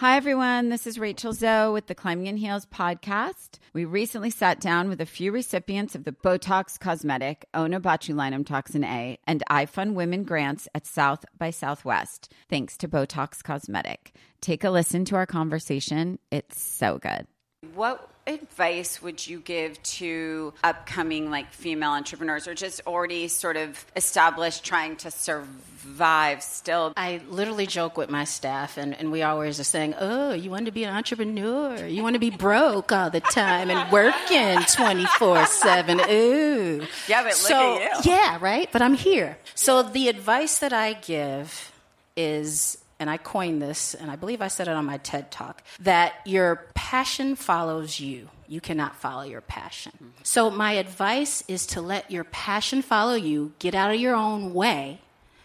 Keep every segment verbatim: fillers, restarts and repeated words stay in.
Hi, everyone. This is Rachel Zoe with the Climbing in Heels podcast. We recently sat down with a few recipients of the Botox Cosmetic, Onabotulinum Toxin A, and iFund Women grants at South by Southwest, thanks to Botox Cosmetic. Take a listen to our conversation. It's so good. What advice would you give to upcoming like female entrepreneurs or just already sort of established trying to survive still? I literally joke with my staff and, and we always are saying, oh, you want to be an entrepreneur? You want to be broke all the time and working twenty-four seven. Ooh. Yeah, but so, look at you. Yeah, right? But I'm here. So the advice that I give is, and I coined this, and I believe I said it on my TED Talk, that your passion follows you. You cannot follow your passion. Mm-hmm. So my advice is to let your passion follow you, get out of your own way,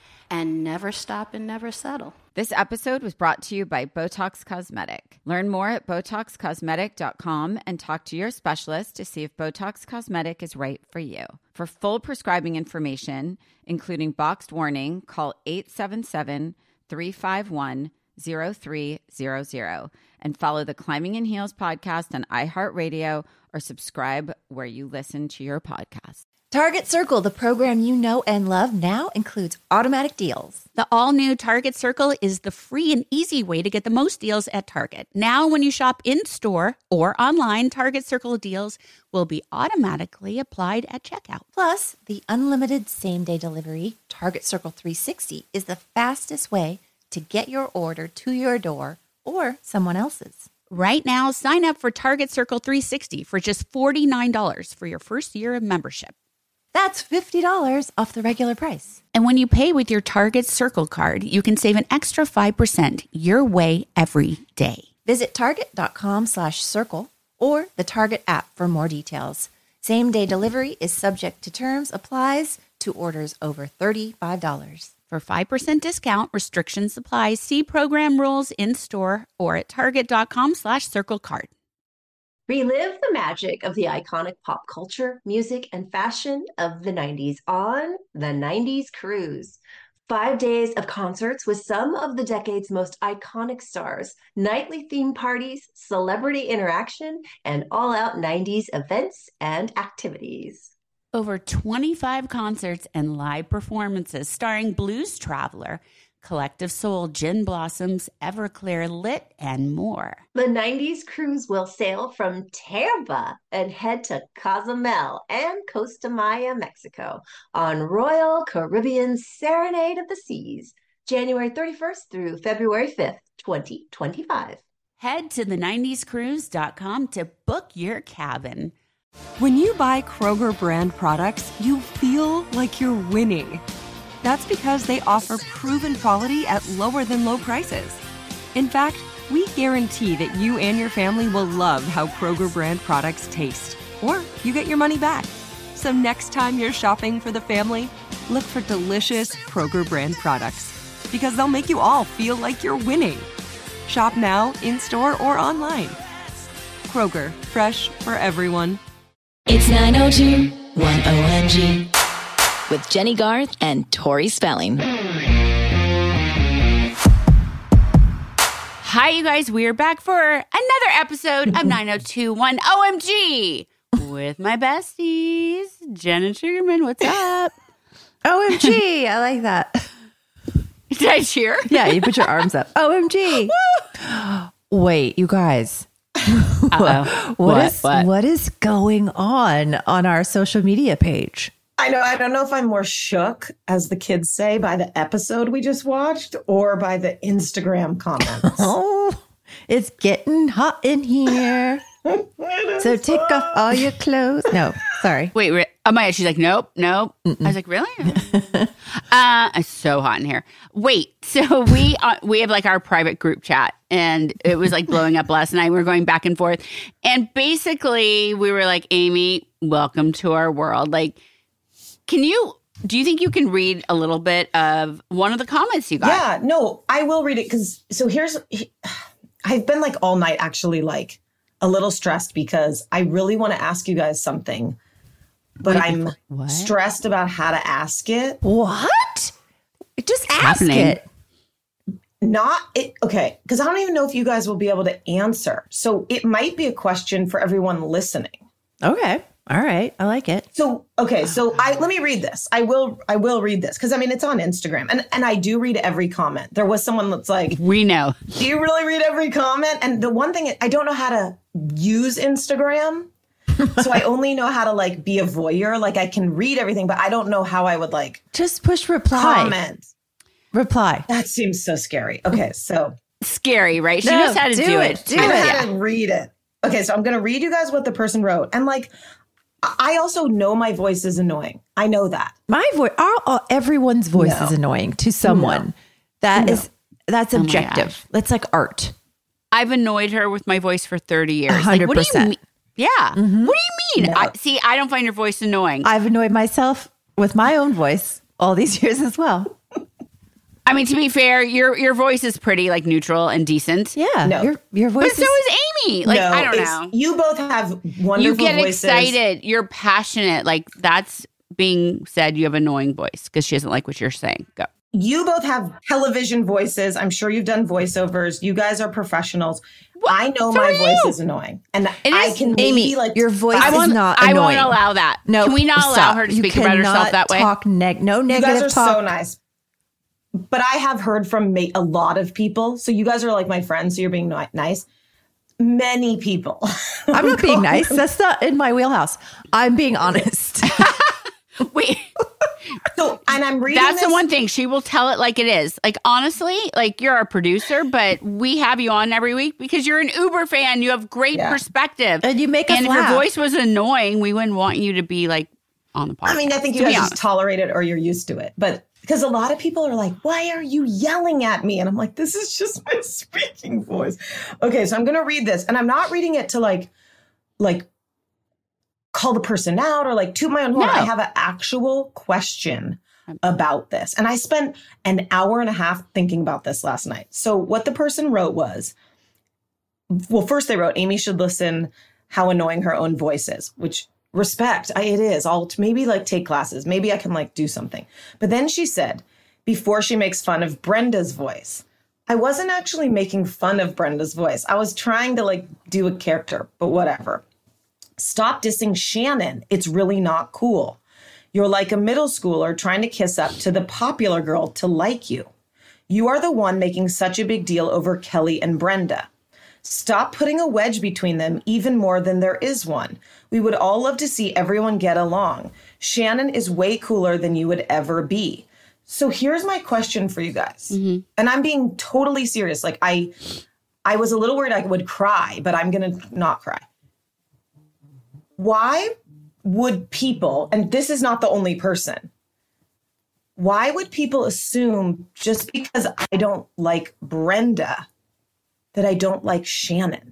and never stop and never settle. This episode was brought to you by Botox Cosmetic. Learn more at botox cosmetic dot com and talk to your specialist to see if Botox Cosmetic is right for you. For full prescribing information, including boxed warning, call eight seven seven, three five one, zero three zero zero and follow the Climbing in Heels podcast on iHeartRadio or subscribe where you listen to your podcast. Target Circle, the program you know and love, now includes automatic deals. The all-new Target Circle is the free and easy way to get the most deals at Target. Now, when you shop in-store or online, Target Circle deals will be automatically applied at checkout. Plus, the unlimited same-day delivery, Target Circle three sixty, is the fastest way to get your order to your door or someone else's. Right now, sign up for Target Circle three sixty for just forty-nine dollars for your first year of membership. That's fifty dollars off the regular price. And when you pay with your Target Circle card, you can save an extra five percent your way every day. Visit target.com slash circle or the Target app for more details. Same-day delivery is subject to terms, applies to orders over thirty-five dollars. For five percent discount, restrictions apply. See program rules in-store or at target.com slash circle card. Relive the magic of the iconic pop culture, music, and fashion of the nineties on the nineties Cruise. Five days of concerts with some of the decade's most iconic stars, nightly theme parties, celebrity interaction, and all-out nineties events and activities. Over twenty-five concerts and live performances starring Blues Traveler, Collective Soul, Gin Blossoms, Everclear, Lit, and more. The nineties Cruise will sail from Tampa and head to Cozumel and Costa Maya, Mexico on Royal Caribbean Serenade of the Seas, January thirty-first through February fifth, twenty twenty-five. Head to the nineties cruise dot com to book your cabin. When you buy Kroger brand products, you feel like you're winning. That's because they offer proven quality at lower than low prices. In fact, we guarantee that you and your family will love how Kroger brand products taste, or you get your money back. So next time you're shopping for the family, look for delicious Kroger brand products, because they'll make you all feel like you're winning. Shop now, in-store, or online. Kroger, fresh for everyone. It's nine oh two one O M G with Jenny Garth and Tori Spelling. Hi, you guys. We're back for another episode of nine oh two one O M G with my besties, Jen and Sugarman. What's up? O M G, I like that. Did I cheer? Yeah, you put your arms up. O M G. Wait, you guys. Uh-oh. what, What? is What? what is going on on our social media page? I know. I don't know if I'm more shook, as the kids say, by the episode we just watched or by the Instagram comments. Oh, it's getting hot in here. So take off all your clothes. No, sorry. Wait, re- oh my God. She's like, nope, nope. Mm-mm. I was like, really? uh, it's so hot in here. Wait, so we uh, we have like our private group chat, and it was like blowing up last night. We were going back and forth. And basically, we were like, Amy, welcome to our world. Like, can you, do you think you can read a little bit of one of the comments you got? Yeah, no, I will read it because, so here's, I've been like all night actually like a little stressed because I really want to ask you guys something, but Wait, I'm what? stressed about how to ask it. What? Just What's ask happening? it. not it. Okay. Because I don't even know if you guys will be able to answer. So it might be a question for everyone listening. Okay. All right. I like it. So, okay. So I, let me read this. I will, I will read this. Cause I mean, it's on Instagram and, and I do read every comment. There was someone that's like, we know, do you really read every comment? And the one thing, I don't know how to use Instagram. So I only know how to like be a voyeur. Like I can read everything, but I don't know how I would like just push reply. Comment. Reply. That seems so scary. Okay. So scary, right? She no, knows how to do, do it. it. Do I know it. how to read it. Okay. So I'm going to read you guys what the person wrote. And like, I also know my voice is annoying. I know that. My voice, everyone's voice No. is annoying to someone. No. That No. is, that's Oh my objective. gosh. It's like art. I've annoyed her with my voice for thirty years. one hundred Like, what do you percent. mean? Yeah. Mm-hmm. What do you mean? No. I, see, I don't find your voice annoying. I've annoyed myself with my own voice all these years as well. I mean, to be fair, your your voice is pretty like neutral and decent. Yeah. No. Your, your voice But so is, is Amy. Like, No, I don't it's- know. You both have wonderful You get voices. excited. You're passionate. Like, that's being said. You have annoying voice because she doesn't like what you're saying. Go. You both have television voices. I'm sure you've done voiceovers. You guys are professionals. I know So my are voice you. is annoying. And It I is- can maybe Amy, like your voice I is won't, not I annoying. won't allow that. No, Can we not allow stop. her to You speak about herself cannot that way? Talk neg- no you negative guys are talk. so nice. But I have heard from ma- a lot of people. So you guys are like my friends. So you're being ni- nice. Many people. I'm not being nice. That's not in my wheelhouse. I'm being honest. Wait. So, and I'm reading That's this. the one thing. She will tell it like it is. Like, honestly, like you're our producer, but we have you on every week because you're an Uber fan. You have great Yeah. perspective. And you make us And if laugh. your voice was annoying, we wouldn't want you to be like on the podcast. I mean, I think you to be guys just honest. tolerate it or you're used to it. But because a lot of people are like, why are you yelling at me? And I'm like, this is just my speaking voice. Okay, so I'm going to read this. And I'm not reading it to like, like call the person out or like toot my own horn. No. I have an actual question about this. And I spent an hour and a half thinking about this last night. So what the person wrote was, well, first they wrote, Amy should listen how annoying her own voice is, which respect, I, it is. I'll t- maybe like take classes. Maybe I can like do something. But then she said, before she makes fun of Brenda's voice, I wasn't actually making fun of Brenda's voice. I was trying to like do a character, but whatever. Stop dissing Shannon. It's really not cool. You're like a middle schooler trying to kiss up to the popular girl to like you. You are the one making such a big deal over Kelly and Brenda. Stop putting a wedge between them even more than there is one. We would all love to see everyone get along. Shannon is way cooler than you would ever be. So here's my question for you guys. Mm-hmm. And I'm being totally serious. Like I I was a little worried I would cry, but I'm going to not cry. Why would people, and this is not the only person, why would people assume just because I don't like Brenda that I don't like Shannon?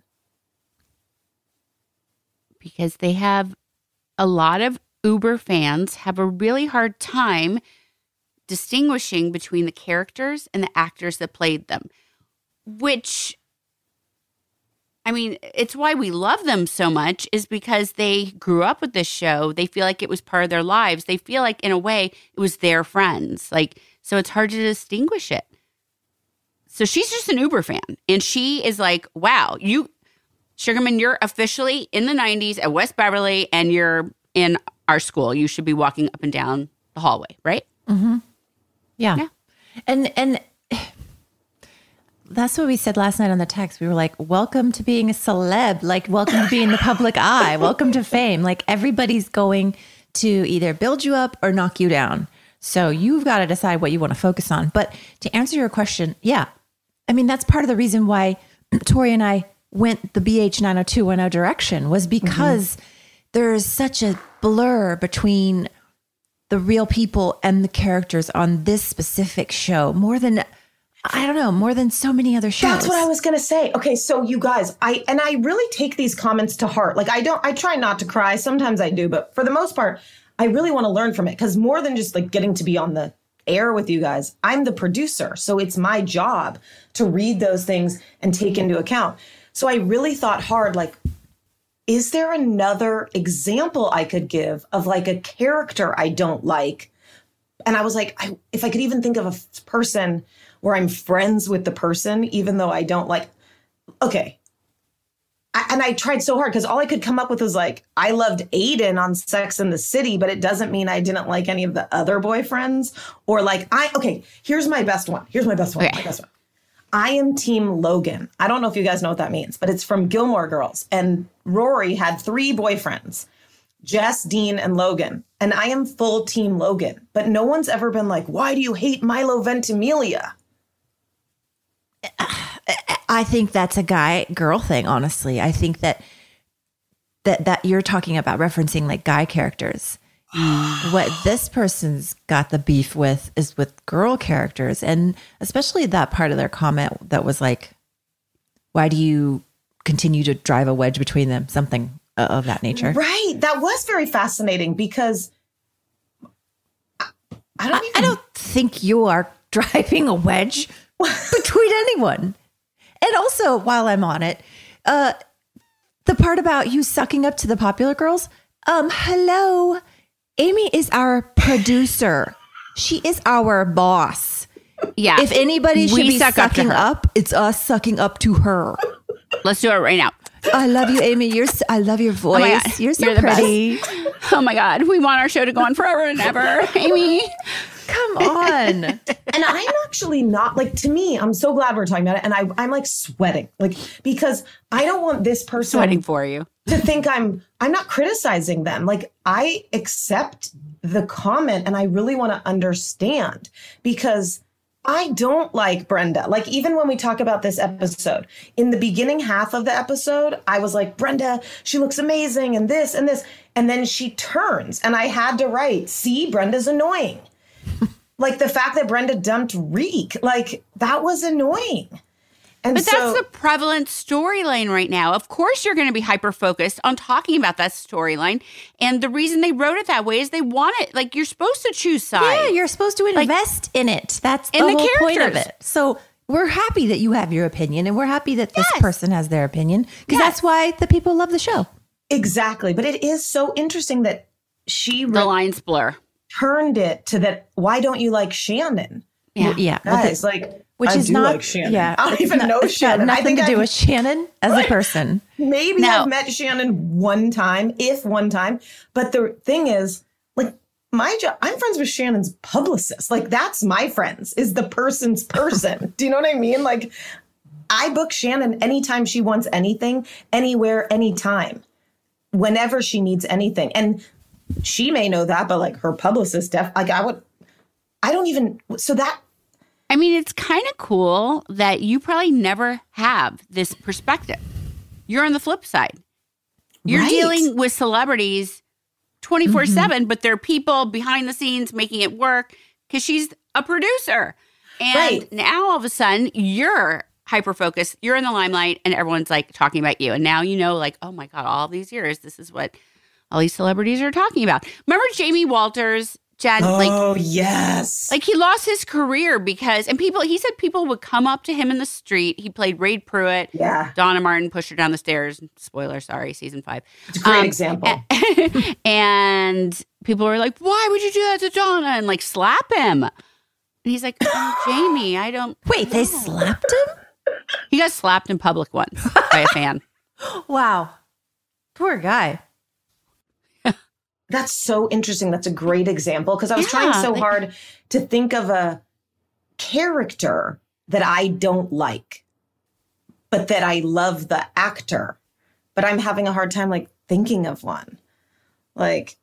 Because they have a lot of Uber fans have a really hard time distinguishing between the characters and the actors that played them, which, I mean, it's why we love them so much is because they grew up with this show. They feel like it was part of their lives. They feel like, in a way, it was their friends. Like, so it's hard to distinguish it. So she's just an Uber fan. And she is like, wow, you, Sugarman, you're officially in the nineties at West Beverly and you're in our school. You should be walking up and down the hallway, right? Mm-hmm. Yeah. Yeah. And, and that's what we said last night on the text. We were like, welcome to being a celeb, like welcome to being in the public eye, welcome to fame. Like everybody's going to either build you up or knock you down. So you've got to decide what you want to focus on. But to answer your question, yeah. I mean, that's part of the reason why Tori and I went the B H nine oh two one oh direction was because mm-hmm. there is such a blur between the real people and the characters on this specific show more than, I don't know, more than so many other shows. That's what I was going to say. Okay. So you guys, I, and I really take these comments to heart. Like I don't, I try not to cry. Sometimes I do, but for the most part, I really want to learn from it because more than just like getting to be on the air with you guys, I'm the producer. So it's my job to read those things and take into account. So I really thought hard, like, is there another example I could give of like a character I don't like? And I was like, I, if I could even think of a f- person where I'm friends with the person, even though I don't like, okay. I, and I tried so hard because all I could come up with was like, I loved Aiden on Sex and the City, but it doesn't mean I didn't like any of the other boyfriends. Or like, I, okay, here's my best one. Here's my best one. Okay. My best one. I am Team Logan. I don't know if you guys know what that means, but it's from Gilmore Girls. And Rory had three boyfriends, Jess, Dean, and Logan. And I am full Team Logan. But no one's ever been like, why do you hate Milo Ventimiglia? I think that's a guy girl thing, honestly. I think that that that you're talking about referencing like guy characters. What this person's got the beef with is with girl characters, and especially that part of their comment that was like, why do you continue to drive a wedge between them? Something of that nature. Right. That was very fascinating because I, I don't I, even, I don't think you are driving a wedge between anyone. And also, while I'm on it, uh, the part about you sucking up to the popular girls, um, hello, Amy is our producer. She is our boss. Yeah. If anybody should We be suck up to sucking her. up, it's us sucking up to her. Let's do it right now. I love you, Amy. You're. So, I love your voice. my God. You're so You're the pretty. Oh my God. We want our show to go on forever and ever. Amy. Come on. and I'm actually not like, to me, I'm so glad we're talking about it. And I, I'm like sweating, like, because I don't want this person Sweating for you. to think I'm, I'm not criticizing them. Like, I accept the comment and I really want to understand because I don't like Brenda. Like, even when we talk about this episode, in the beginning half of the episode, I was like, Brenda, she looks amazing and this and this. And then she turns and I had to write, see, Brenda's annoying. Like the fact that Brenda dumped Reek, like that was annoying. And But so, that's the prevalent storyline right now. Of course, you're going to be hyper focused on talking about that storyline. And the reason they wrote it that way is they want it. Like, you're supposed to choose sides. Yeah, you're supposed to invest in it. That's the in the whole point of characters. it. So we're happy that you have your opinion, and we're happy that this Yes. person has their opinion, because Yes. that's why the people love the show. exactly. But it is so interesting that she The re- lines blur. turned it to that. Why don't you like Shannon? Yeah. Well, yeah. Well, Guys, like, which I is do not like Shannon. Yeah, I don't it's even not- know it's got Shannon. I Nothing think to do I've- with Shannon as a person. Maybe No. I've met Shannon one time, if one time. But the thing is, like, my job, I'm friends with Shannon's publicist. Like, that's my friends, is the person's person. Do you know what I mean? Like, I book Shannon anytime she wants anything, anywhere, anytime, whenever she needs anything. And she may know that, but like her publicist, def, like I would, I don't even, so that, I mean, it's kind of cool that you probably never have this perspective. You're on the flip side. You're Right. dealing with celebrities twenty-four seven, but they're people behind the scenes making it work because she's a producer. And Right. now all of a sudden you're hyper focused, you're in the limelight, and everyone's like talking about you. And now you know, like, oh my God, all these years, this is what all these celebrities are talking about. Remember Jamie Walters, Jen? like, oh, yes. Like he lost his career because, and people, he said people would come up to him in the street. He played Raid Pruitt. Yeah. Donna Martin pushed her down the stairs. Spoiler, sorry, season five. It's a great Um, example. And people were like, why would you do that to Donna? And like slap him. And he's like, I'm Jamie. I don't. Wait, they slapped him? He got slapped in public once by a fan. Wow. Poor guy. That's so interesting. That's a great example because I was Yeah, trying so like- hard to think of a character that I don't like, but that I love the actor. But I'm having a hard time like thinking of one. Like,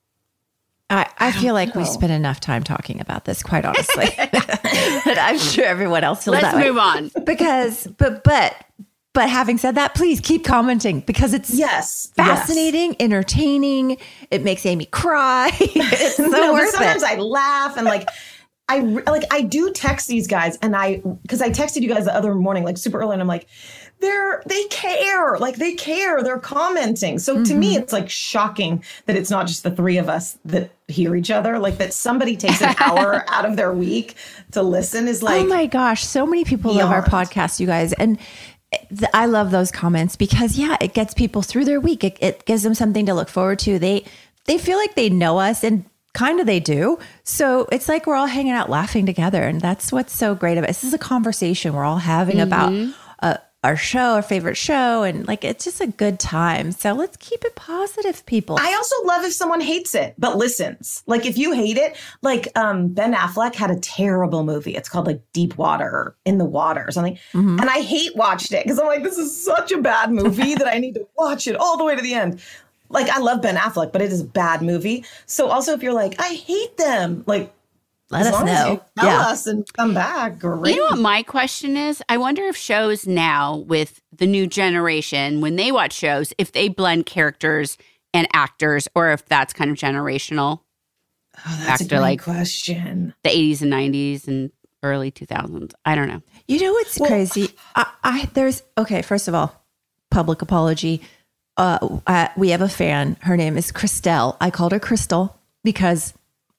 I, I feel like we know. spent enough time talking about this, quite honestly. But I'm sure everyone else feels Let's that way. move on. Because, but, but, but having said that, please keep commenting because it's yes, fascinating, entertaining. It makes Amy cry. It's so yes. No, but worth sometimes it. I laugh and like I re- like I do text these guys and I because I texted you guys the other morning like super early and I'm like they're they care like they care they're commenting. So to me it's like shocking that it's not just the three of us that hear each other, like that somebody takes an hour out of their week to listen is like Oh my gosh, so many people love our beyond. podcast, you guys. And th- I love those comments because yeah, it gets people through their week. It, it gives them something to look forward to. They they feel like they know us, and kind of they do. So it's like we're all hanging out laughing together. And that's what's so great about it. This is a conversation we're all having mm-hmm. about uh, our show, our favorite show. And like, it's just a good time. So let's keep it positive, people. I also love if someone hates it, but listens. Like if you hate it, like um, Ben Affleck had a terrible movie. It's called like Deep Water or In the Water or something. Mm-hmm. And I hate watched it because I'm like, this is such a bad movie that I need to watch it all the way to the end. Like, I love Ben Affleck, but it is a bad movie. So also if you're like, I hate them, like, let us know. As you tell yeah. us and come back. Great. You know what my question is? I wonder if shows now with the new generation, when they watch shows, if they blend characters and actors, or if that's kind of generational. Oh, that's a great like question. The eighties and nineties and early two thousands. I don't know. You know what's well, crazy? I, I there's okay. First of all, public apology. Uh, uh, we have a fan. Her name is Christelle. I called her Crystal because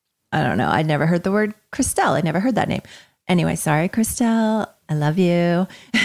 I don't know. I'd never heard the word Christelle. I never heard that name. Anyway, sorry, Christelle. I love you.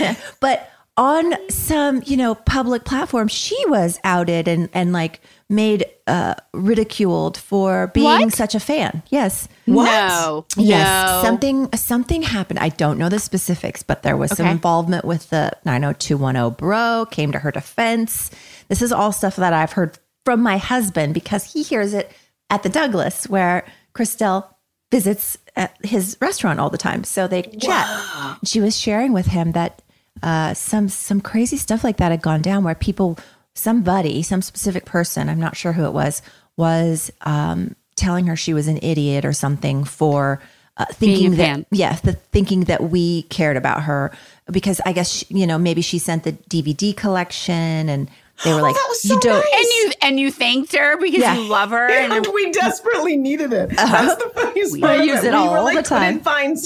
But on some, you know, public platform, she was outed and, and like made uh, ridiculed for being what? such a fan. Yes. What? No. Yes. No. Something something happened. I don't know the specifics, but there was some okay. involvement with the nine oh two one oh bro, came to her defense. This is all stuff that I've heard from my husband because he hears it at the Douglas where Christelle visits at his restaurant all the time. So they chat. Wow. She was sharing with him that uh, some some crazy stuff like that had gone down where people, somebody, some specific person, I'm not sure who it was, was um, telling her she was an idiot or something for uh, thinking that, fan. yeah, the, thinking that we cared about her because I guess, she, you know, maybe she sent the D V D collection and they were like, oh, that was so you don't, nice. and you and you thanked her because yeah. you love her, yeah, and we desperately needed it. Uh-huh. That's the funniest part. We use it, it all, we all like, the time. Find...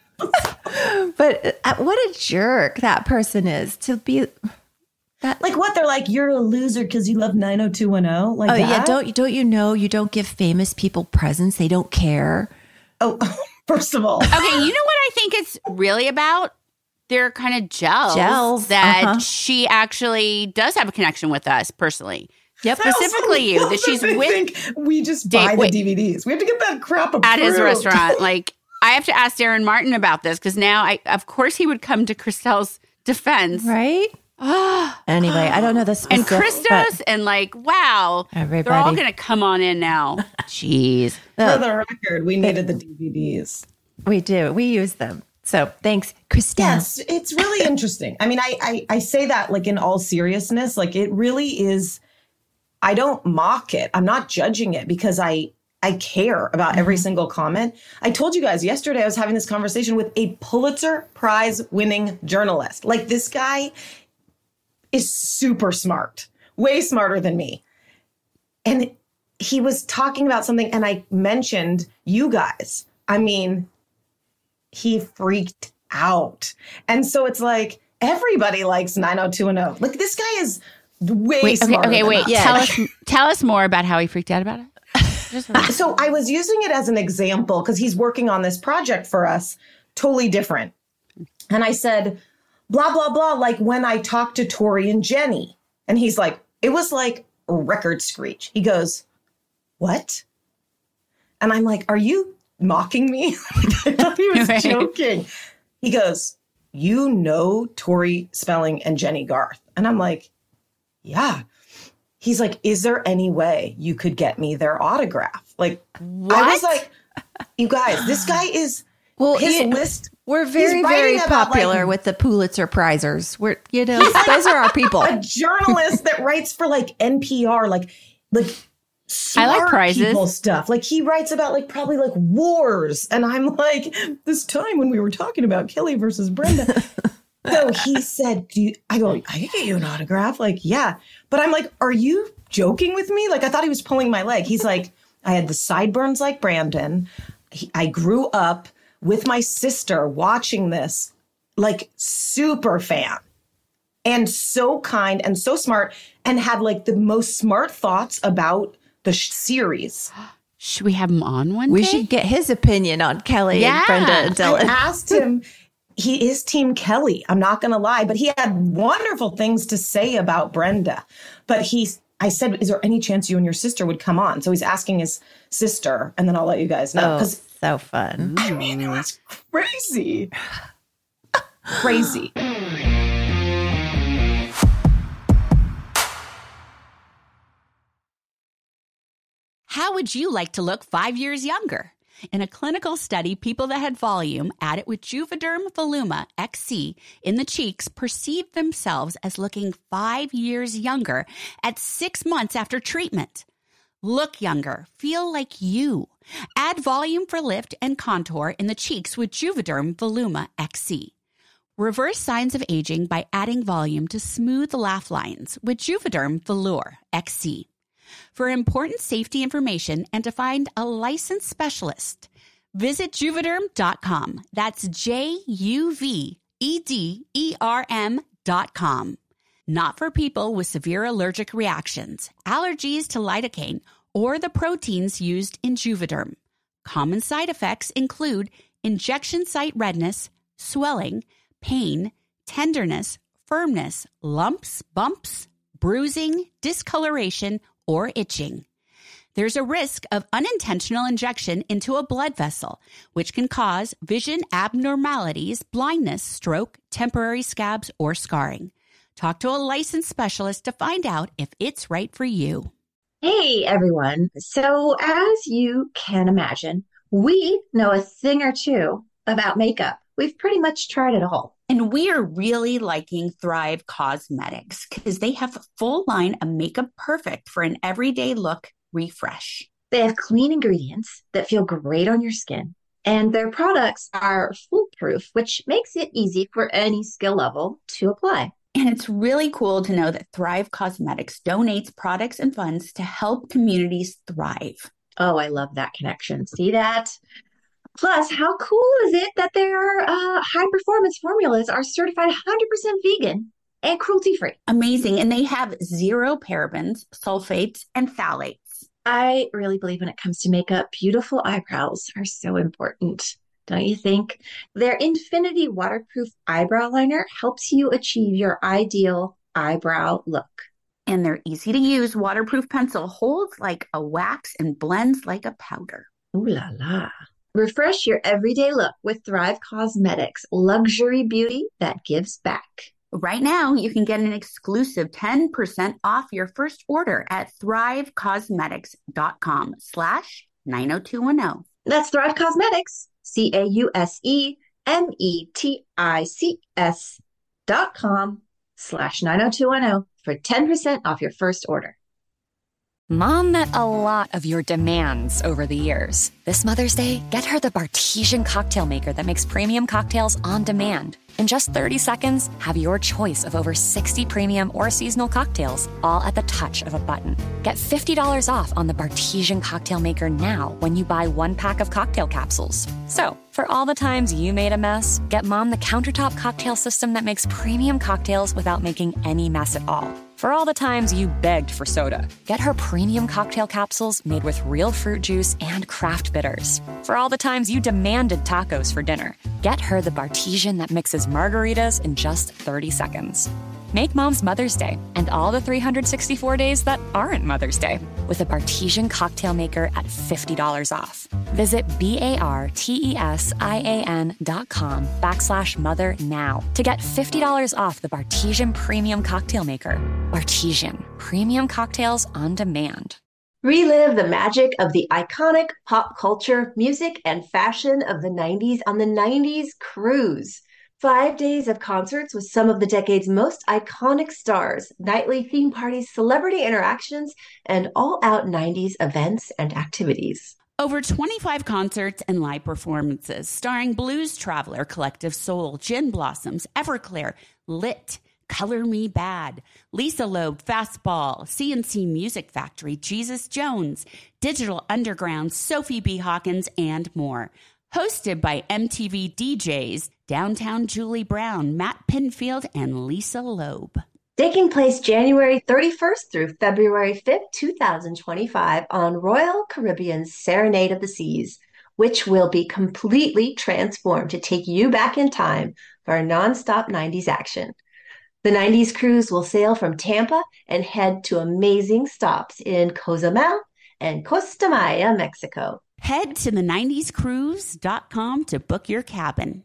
but uh, what a jerk that person is to be. That like what they're like, you're a loser because you love nine oh two one oh. Like oh that? yeah, don't don't you know you don't give famous people presents? They don't care. Oh, first of all, okay. You know what I think it's really about? They're kind of gels, gels that uh-huh. she actually does have a connection with us personally. Yep, specifically you. That she's they with. Think we just buy Dave, the D V Ds. We have to get that crap approved. At his restaurant. Like I have to ask Darren Martin about this because now, I of course, he would come to Christelle's defense, right? Anyway, I don't know the specifics. And Christos and like, wow, everybody. They're all going to come on in now. Jeez. For the record, we needed the D V Ds. We do. We use them. So thanks, Christelle. Yes, it's really interesting. I mean, I, I I say that like in all seriousness, like it really is. I don't mock it. I'm not judging it because I I care about mm-hmm. every single comment. I told you guys yesterday I was having this conversation with a Pulitzer Prize winning journalist. Like this guy is super smart, way smarter than me. And he was talking about something and I mentioned you guys. I mean, he freaked out. And so it's like, everybody likes nine oh two one oh. Like, this guy is way wait, okay, smarter okay, than wait. us. Yeah. Tell us, tell us more about how he freaked out about it. So I was using it as an example because he's working on this project for us, totally different. And I said, blah, blah, blah, like when I talked to Tori and Jenny. And he's like, it was like a record screech. He goes, what? And I'm like, are you mocking me? I thought he was joking. He goes, you know Tori Spelling and Jenny Garth. And I'm like, yeah. He's like, is there any way you could get me their autograph? Like, what? I was like, you guys, this guy is, well, his it, list. We're very, very popular like, with the Pulitzer Prizers. We're, you know, those are our people. A journalist that writes for like N P R, like, like, smart I like prizes. People stuff. Like he writes about like probably like wars. And I'm like, this time when we were talking about Kelly versus Brenda. So he said, do you, I go, I can get you an autograph. Like, yeah. But I'm like, are you joking with me? Like, I thought he was pulling my leg. He's like, I had the sideburns like Brandon. He, I grew up with my sister watching this, like super fan. And so kind and so smart and had like the most smart thoughts about the sh- series. Should we have him on one we day? should get his opinion on Kelly yeah. and Brenda and Dylan. I asked him, he is Team Kelly. I'm not going to lie, but he had wonderful things to say about Brenda. But he I said, is there any chance you and your sister would come on? So he's asking his sister, and then I'll let you guys know. Oh, so fun. I mean, it was crazy. Crazy. How would you like to look five years younger? In a clinical study, people that had volume added with Juvederm Voluma X C in the cheeks perceived themselves as looking five years younger at six months after treatment. Look younger. Feel like you. Add volume for lift and contour in the cheeks with Juvederm Voluma X C. Reverse signs of aging by adding volume to smooth laugh lines with Juvederm Volure X C. For important safety information and to find a licensed specialist, visit Juvederm dot com. That's J U V E D E R M dot com. Not for people with severe allergic reactions, allergies to lidocaine, or the proteins used in Juvederm. Common side effects include injection site redness, swelling, pain, tenderness, firmness, lumps, bumps, bruising, discoloration, or itching. There's a risk of unintentional injection into a blood vessel, which can cause vision abnormalities, blindness, stroke, temporary scabs, or scarring. Talk to a licensed specialist to find out if it's right for you. Hey, everyone. So as you can imagine, we know a thing or two about makeup. We've pretty much tried it all. And we are really liking Thrive Causemetics because they have a full line of Makeup Perfect for an everyday look refresh. They have clean ingredients that feel great on your skin, and their products are foolproof, which makes it easy for any skill level to apply. And it's really cool to know that Thrive Causemetics donates products and funds to help communities thrive. Oh, I love that connection. See that? Plus, how cool is it that their uh, high-performance formulas are certified one hundred percent vegan and cruelty-free? Amazing. And they have zero parabens, sulfates, and phthalates. I really believe when it comes to makeup, beautiful eyebrows are so important. Don't you think? Their Infinity Waterproof Eyebrow Liner helps you achieve your ideal eyebrow look. And their easy-to-use waterproof pencil holds like a wax and blends like a powder. Ooh la la. Refresh your everyday look with Thrive Causemetics, luxury beauty that gives back. Right now, you can get an exclusive ten percent off your first order at thrivecausemetics.com slash 90210. That's Thrive Causemetics, C A U S E M E T I C S dot com slash 90210 for ten percent off your first order. Mom met a lot of your demands over the years. This Mother's Day, get her the Bartesian cocktail maker that makes premium cocktails on demand. In just thirty seconds, have your choice of over sixty premium or seasonal cocktails, all at the touch of a button. Get fifty dollars off on the Bartesian cocktail maker now when you buy one pack of cocktail capsules. So, for all the times you made a mess, get Mom the countertop cocktail system that makes premium cocktails without making any mess at all. For all the times you begged for soda, get her premium cocktail capsules made with real fruit juice and craft bitters. For all the times you demanded tacos for dinner, get her the Bartesian that mixes margaritas in just thirty seconds. Make Mom's Mother's Day and all the three hundred sixty-four days that aren't Mother's Day with a Bartesian cocktail maker at fifty dollars off. Visit B-A-R-T-E-S-I-A-N dot com backslash mother now to get fifty dollars off the Bartesian Premium Cocktail Maker. Bartesian, premium cocktails on demand. Relive the magic of the iconic pop culture, music, and fashion of the nineties on the nineties Cruise. Five days of concerts with some of the decade's most iconic stars, nightly theme parties, celebrity interactions, and all-out nineties events and activities. Over twenty-five concerts and live performances starring Blues Traveler, Collective Soul, Gin Blossoms, Everclear, Lit, Color Me Bad, Lisa Loeb, Fastball, C N C Music Factory, Jesus Jones, Digital Underground, Sophie B. Hawkins, and more. Hosted by M T V D Js, Downtown Julie Brown, Matt Pinfield, and Lisa Loeb. Taking place January thirty-first through February fifth, twenty twenty-five on Royal Caribbean's Serenade of the Seas, which will be completely transformed to take you back in time for a nonstop nineties action. The nineties cruise will sail from Tampa and head to amazing stops in Cozumel and Costa Maya, Mexico. Head to the nineties cruise dot com to book your cabin.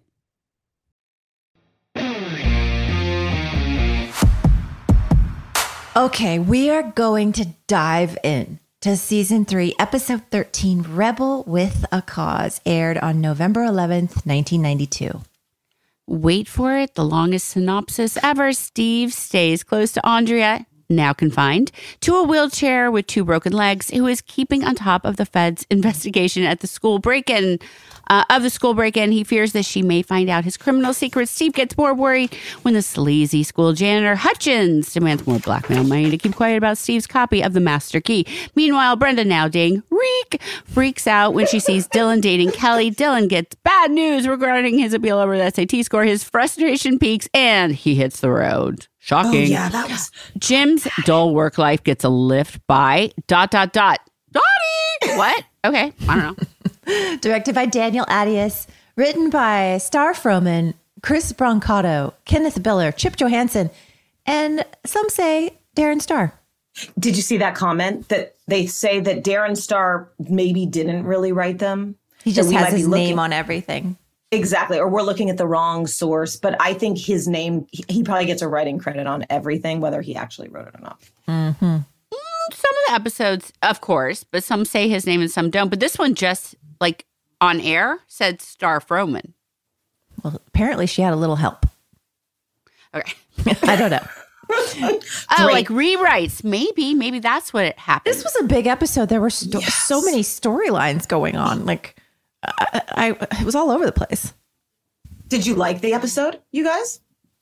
Okay, we are going to dive in to season three, episode thirteen, Rebel with a Cause, aired on November eleventh, nineteen ninety-two. Wait for it. The longest synopsis ever. Steve stays close to Andrea, now confined, to a wheelchair with two broken legs, who is keeping on top of the Fed's investigation at the school break-in. Uh, of the school break-in, he fears that she may find out his criminal secrets. Steve gets more worried when the sleazy school janitor, Hutchins, demands more blackmail money to keep quiet about Steve's copy of the master key. Meanwhile, Brenda, now dating Reek, freaks out when she sees Dylan dating Kelly. Dylan gets bad news regarding his appeal over the S A T score. His frustration peaks, and he hits the road. Shocking. Oh, yeah, that was... Jim's dull work life gets a lift by dot, dot, dot. Dottie! What? Okay, I don't know. Directed by Daniel Attias, written by Star Froman, Chris Brancato, Kenneth Biller, Chip Johansson, and some say Darren Star. Did you see that comment that they say that Darren Star maybe didn't really write them? He just we has might be his looking- name on everything. Exactly. Or we're looking at the wrong source. But I think his name, he, he probably gets a writing credit on everything, whether he actually wrote it or not. Mm-hmm. Mm, some of the episodes, of course, but some say his name and some don't. But this one just, like, on air said Star Froman. Well, apparently she had a little help. Okay. I don't know. Oh, like rewrites. Maybe. Maybe that's what it happened. This was a big episode. There were sto- Yes. so many storylines going on. Like, I, I, it was all over the place. Did you like the episode, you guys?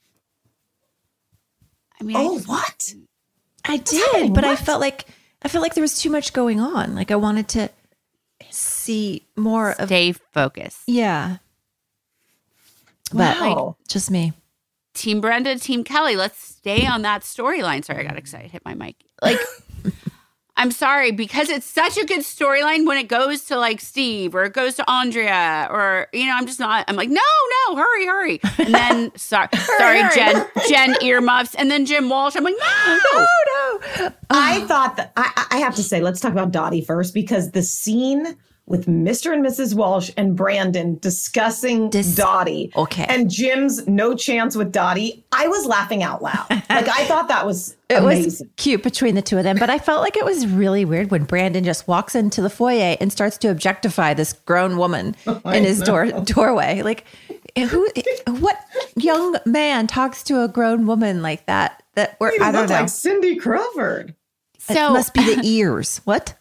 I mean, Oh, I just- what? I happening? did, but I What? felt like I felt like there was too much going on. Like I wanted to see more of. Stay focused. Yeah. But Wow. just me. Team Brenda, Team Kelly. Let's stay on that storyline. Sorry, I got excited. Hit my mic. Like, I'm sorry, because it's such a good storyline when it goes to like Steve or it goes to Andrea or, you know, I'm just not, I'm like, no, no, hurry, hurry. And then, sorry, sorry, hurry. Jen, Jen earmuffs. And then Jim Walsh. I'm like, no. Oh no. I thought that, I, I have to say, let's talk about Dottie first, because the scene with Mister and Missus Walsh and Brandon discussing Dis- Dottie Okay. and Jim's no chance with Dottie, I was laughing out loud. Like, I thought that was It amazing. was cute between the two of them, but I felt like it was really weird when Brandon just walks into the foyer and starts to objectify this grown woman in his door doorway. Like, who? What young man talks to a grown woman like that? That or You I don't look know. like Cindy Crawford. It So, must be the ears. What?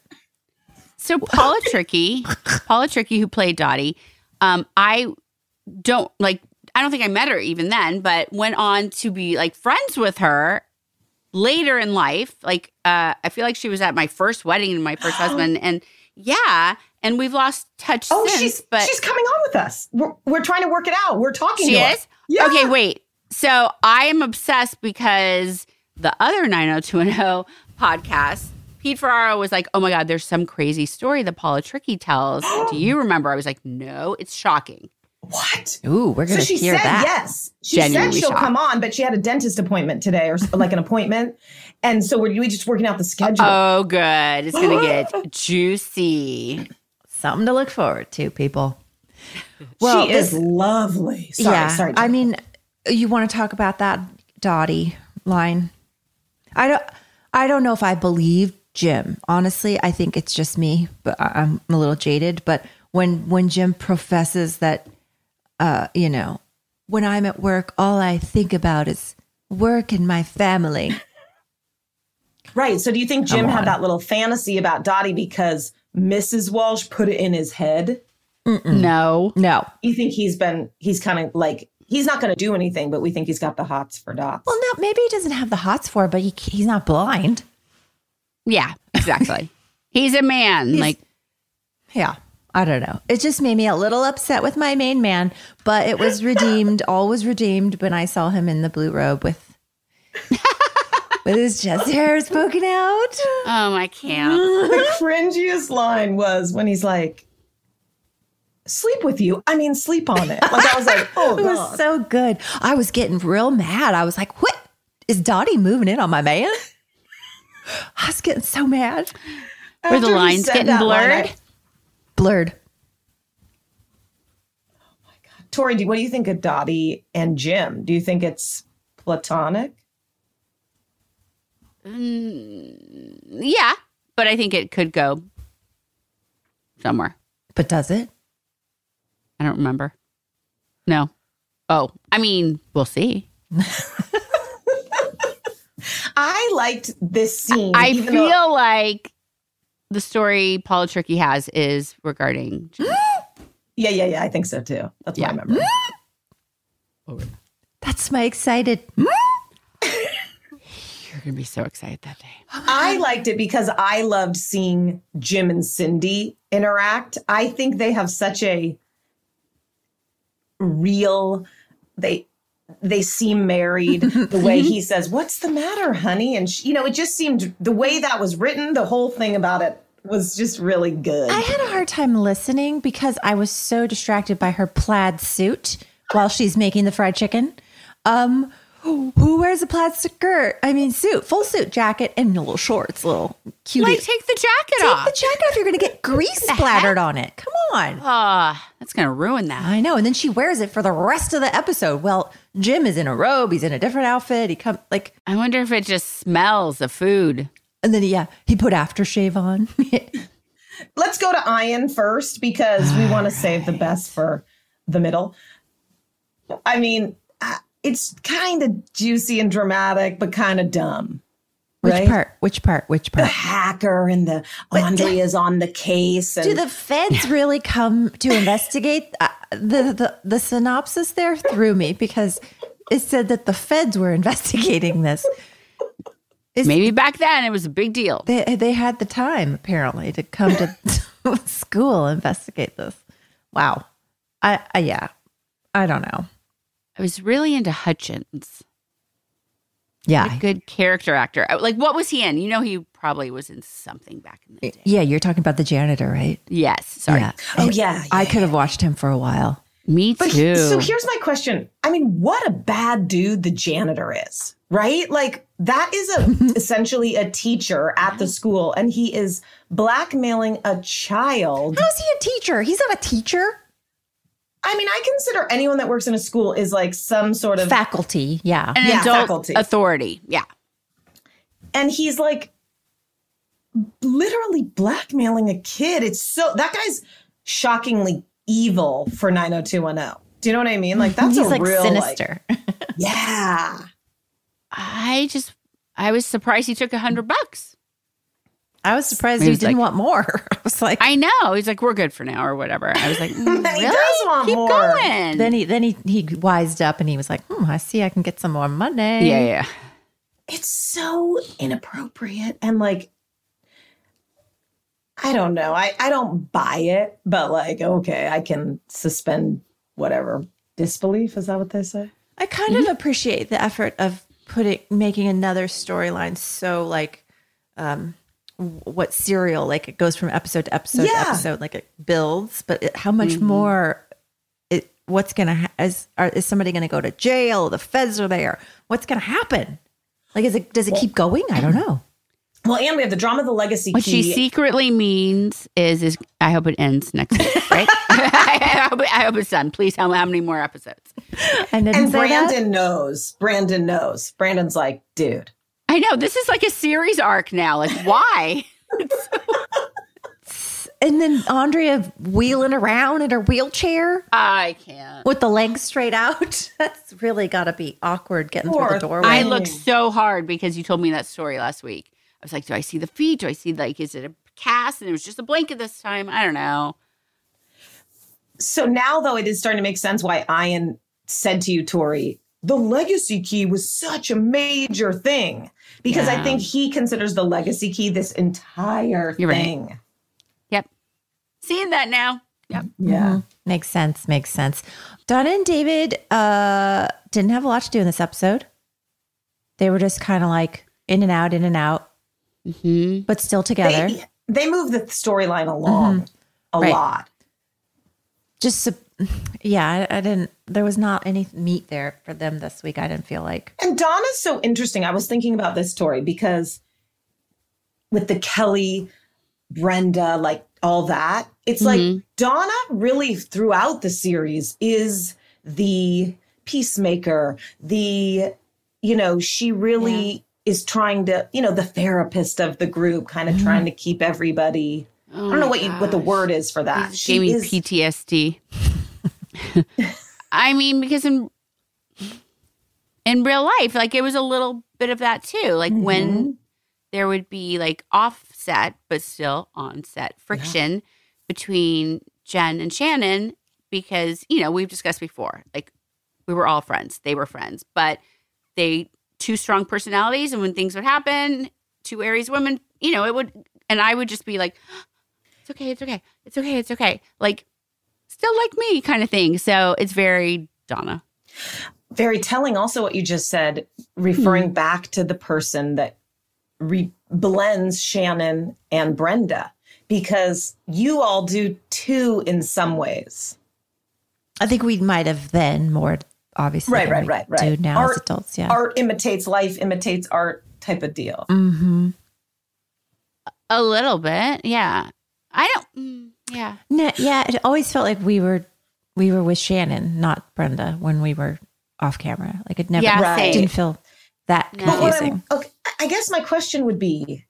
so Paula Tricky, Paula Tricky, who played Dottie, um, I don't like, I don't think I met her even then, but went on to be like friends with her later in life. Like, uh, I feel like she was at my first wedding and my first husband. And yeah, and we've lost touch Oh, since. she's but she's coming on with us. We're, we're trying to work it out. We're talking she to her. is? Yeah. Okay, wait. So I am obsessed because the other nine oh two one oh podcast, Pete Ferraro was like, oh my God, there's some crazy story that Paula Tricky tells. Do you remember? I was like, no, it's shocking. What? Ooh, we're So gonna she hear said that. yes. She said Genuinely she'll shocked. come on, but she had a dentist appointment today, or s- like an appointment, and so we're we just working out the schedule. Oh, good. It's going to get juicy. Something to look forward to, people. Well, she this- is lovely. Sorry, yeah, sorry. I Jen. mean, you want to talk about that Dottie line? I don't. I don't know if I believe Jim. Honestly, I think it's just me, but I- I'm a little jaded. But when when Jim professes that, uh, you know, when I'm at work, all I think about is work and my family. right. So, do you think Jim Come had on. that little fantasy about Dottie because Missus Walsh put it in his head? No. No. You think he's been? He's kind of like he's not going to do anything, but we think he's got the hots for Dots. Well, no, maybe he doesn't have the hots for it, but he, he's not blind. Yeah, exactly. He's a man. He's- like, Yeah. I don't know. It just made me a little upset with my main man, but it was redeemed. All was redeemed when I saw him in the blue robe with with his chest hairs poking out. oh, I can't. The cringiest line was when he's like, "Sleep with you." I mean, sleep on it. Like I was like, "Oh It was God." so good. I was getting real mad. I was like, "What? is Dottie moving in on my man? I was getting so mad. Were the After he lines said getting that line, blurred? I- Blurred. Tori, do, what do you think of Dottie and Jim? Do you think it's platonic? Mm, yeah, but I think it could go somewhere. But does it? I don't remember. No. Oh, I mean, we'll see. I liked this scene. I even feel though- like the story Paula Tricky has is regarding. yeah, yeah, yeah. I think so too. That's Yeah. what I remember. That's my excited. You're going to be so excited that day. I liked it because I loved seeing Jim and Cindy interact. I think they have such a real, they they seem married. The way he says, "What's the matter, honey?" And she, you know, it just seemed, the way that was written, the whole thing about it was just really good. I had a hard time listening because I was so distracted by her plaid suit while she's making the fried chicken. Um, who, who wears a plaid skirt? I mean, suit, full suit, jacket, and little shorts, little cutie. Like, take the jacket Take off. the jacket off. You're going to get grease splattered on it. Come on. Ah, that's going to ruin that. I know. And then she wears it for the rest of the episode. Well, Jim is in a robe. He's in a different outfit. He come like, I wonder if it just smells of food. and then yeah, he put aftershave on. Let's go to Ian first because we want to save the best for the middle. I mean, uh, it's kind of juicy and dramatic, but kind of dumb. Which right? part? Which part? Which The part? hacker and the Andrea's on the case. And Do the feds really come to investigate? Uh, the, the the synopsis there threw me because it said that the feds were investigating this. Is- Maybe back then it was a big deal. They they had the time apparently to come to school and investigate this. Wow. I, I yeah. I don't know. I was really into Hutchins. Yeah. A good character actor. Like, what was he in? You know, he probably was in something back in the day. Yeah, you're talking about the janitor, right? Yes. Sorry. Yeah. Oh, yeah. I could have watched him for a while. Me But too. so here's my question. I mean, what a bad dude the janitor is, right? Like that is a essentially a teacher at the school, and he is blackmailing a child. How's he a teacher? He's not a teacher. I mean, I consider anyone that works in a school is like some sort of Faculty, yeah. An Yeah, adult faculty. authority. Yeah. and he's like literally blackmailing a kid. It's so, that guy's shockingly evil for nine oh two one oh. Do you know what I mean? Like that's He's a like real sinister. Like, yeah. I just, I was surprised he took a hundred bucks. I was surprised He he was didn't like- want more. I was like, I know. He's like, we're good for now or whatever. I was like, mm, He really? does want Keep more. going. then he then he he wised up and he was like, hmm, I see I can get some more money. yeah, yeah. It's so inappropriate and like I don't know. I, I don't buy it, but like, okay, I can suspend whatever disbelief. Is that what they say? I kind of appreciate the effort of putting making another storyline so like um w- what serial, like it goes from episode to episode Yeah. to episode, like it builds, but it, how much more it, what's gonna ha- is are, is somebody gonna go to jail? The feds are there. What's gonna happen? Like, is it does it keep going? I don't know. Well, and we have the drama of the legacy What key. she secretly means is, is I hope it ends next week, right? I, hope, I hope it's done. Please, how, how many more episodes? I didn't and say Brandon that. knows. Brandon knows. Brandon's like, dude. I know. This is like a series arc now. Like, why? And then Andrea wheeling around in her wheelchair I can't. with the legs straight out. That's really got to be awkward getting through Poor the doorway. I looked so hard because you told me that story last week. I was like, do I see the feet? Do I see, like, is it a cast? And it was just a blanket this time. I don't know. So now, though, it is starting to make sense why Ian said to you, Tori, the legacy key was such a major thing. Because I Yeah. think he considers the legacy key this entire You're right. thing. Yep. Seeing that now. Yep. Yeah. Mhm. Makes sense. Makes sense. Donna and David uh, didn't have a lot to do in this episode. They were just kind of like in and out, in and out, Mm-hmm. but still together. They, they move the storyline along a Right. lot. Just su- yeah, I, I didn't, there was not any meat there for them this week. I didn't feel like. And Donna's so interesting. I was thinking about this story because with the Kelly, Brenda, like all that, it's mm-hmm. like Donna really throughout the series is the peacemaker, the, you know, she really yeah. is trying to, you know, the therapist of the group, kind of mm-hmm. trying to keep everybody. Oh I don't know what you, what the word is for that. She gave me is, P T S D. I mean, because in in real life, like it was a little bit of that too. Like mm-hmm. when there would be like offset, but still on set friction yeah. between Jen and Shannon, because, you know, we've discussed before, like we were all friends. They were friends, but they two strong personalities. And when things would happen, two Aries women, you know, it would, and I would just be like, it's okay, it's okay, it's okay, it's okay. Like, still like me kind of thing. So it's very Donna. Very telling also what you just said, referring mm-hmm. back to the person that re- blends Shannon and Brenda, because you all do too in some ways. I think we might have then more, obviously. Right, right, right, right. Do now art, as adults, yeah. Art imitates life, imitates art type of deal. Mm-hmm. A little bit, yeah. I don't... Yeah. No, yeah, it always felt like we were we were with Shannon, not Brenda, when we were off camera. Like it never yeah, right. didn't feel that no. confusing. Okay, I guess my question would be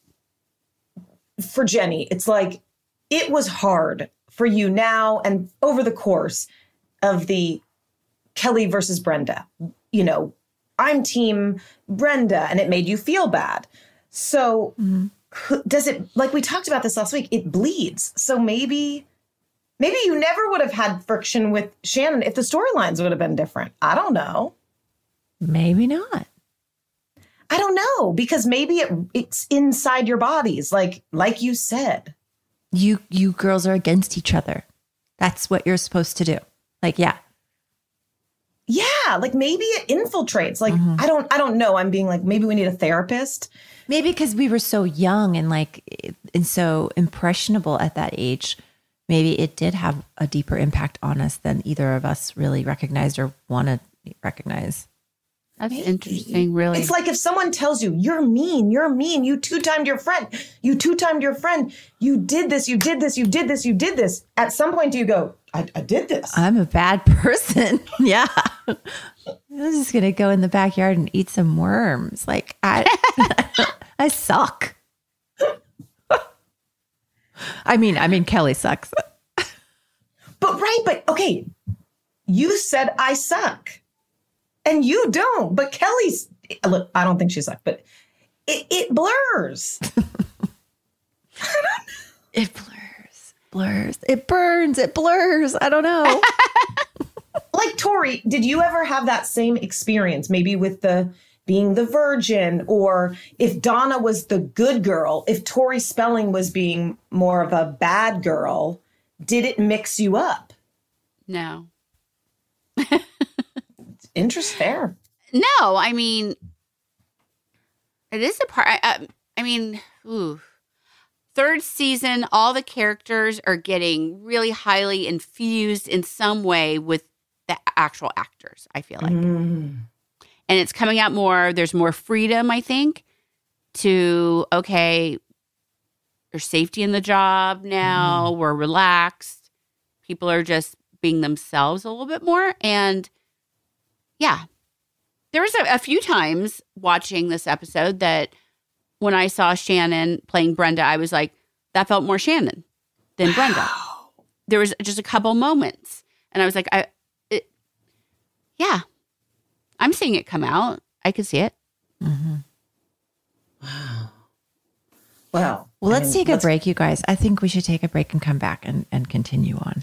for Jenny, it's like it was hard for you now and over the course of the Kelly versus Brenda. You know, I'm team Brenda and it made you feel bad. So mm-hmm. does it, like we talked about this last week, it bleeds. So maybe, maybe you never would have had friction with Shannon if the storylines would have been different. I don't know. Maybe not. I don't know, because maybe it, it's inside your bodies. Like, like you said. You, you girls are against each other. That's what you're supposed to do. Like, yeah. Yeah. Like maybe it infiltrates. Like, mm-hmm. I don't, I don't know. I'm being like, maybe we need a therapist. Maybe because we were so young and like, and so impressionable at that age, maybe it did have a deeper impact on us than either of us really recognized or want to recognize. That's maybe. Interesting, really. It's like if someone tells you, you're mean, you're mean, you two-timed your friend, you two-timed your friend, you did this, you did this, you did this, you did this. At some point do you go, I, I did this. I'm a bad person. Yeah. I was just going to go in the backyard and eat some worms. Like, I I suck. I mean, I mean, Kelly sucks. But right, but okay, you said I suck. And you don't. But Kelly's, look, I don't think she sucked, but it, it blurs. It blurs, blurs. It burns, it blurs. I don't know. Like, Tori, did you ever have that same experience? Maybe with the being the virgin, or if Donna was the good girl, if Tori Spelling was being more of a bad girl, did it mix you up? No. Interest fair. No, I mean, it is a part. I, I, I mean, ooh. Third season, all the characters are getting really highly infused in some way with the actual actors, I feel like. Mm. And it's coming out more. There's more freedom, I think, to, okay, there's safety in the job now. Mm. We're relaxed. People are just being themselves a little bit more. And yeah, there was a, a few times watching this episode that when I saw Shannon playing Brenda, I was like, that felt more Shannon than wow. Brenda. There was just a couple moments. And I was like, I, it, yeah, I'm seeing it come out. I could see it. Mm-hmm. Wow. Wow. Well, let's I mean, take a let's... break, you guys. I think we should take a break and come back and, and continue on.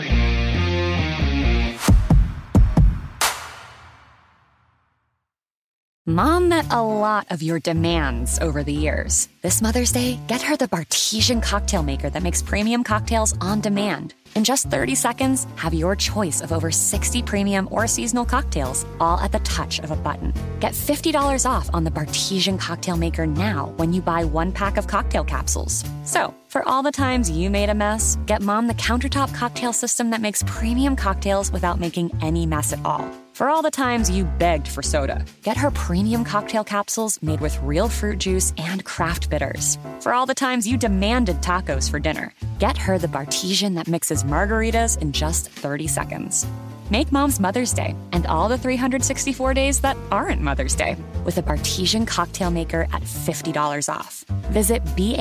Mom met a lot of your demands over the years. This Mother's Day, get her the Bartesian cocktail maker that makes premium cocktails on demand. In just thirty seconds, have your choice of over sixty premium or seasonal cocktails, all at the touch of a button. Get fifty dollars off on the Bartesian Cocktail Maker now when you buy one pack of cocktail capsules. So, for all the times you made a mess, get Mom the countertop cocktail system that makes premium cocktails without making any mess at all. For all the times you begged for soda, get her premium cocktail capsules made with real fruit juice and craft bitters. For all the times you demanded tacos for dinner, get her the Bartesian that mixes margaritas in just thirty seconds. Make Mom's Mother's Day and all the three hundred sixty-four days that aren't Mother's Day with a Bartesian Cocktail Maker at fifty dollars off. Visit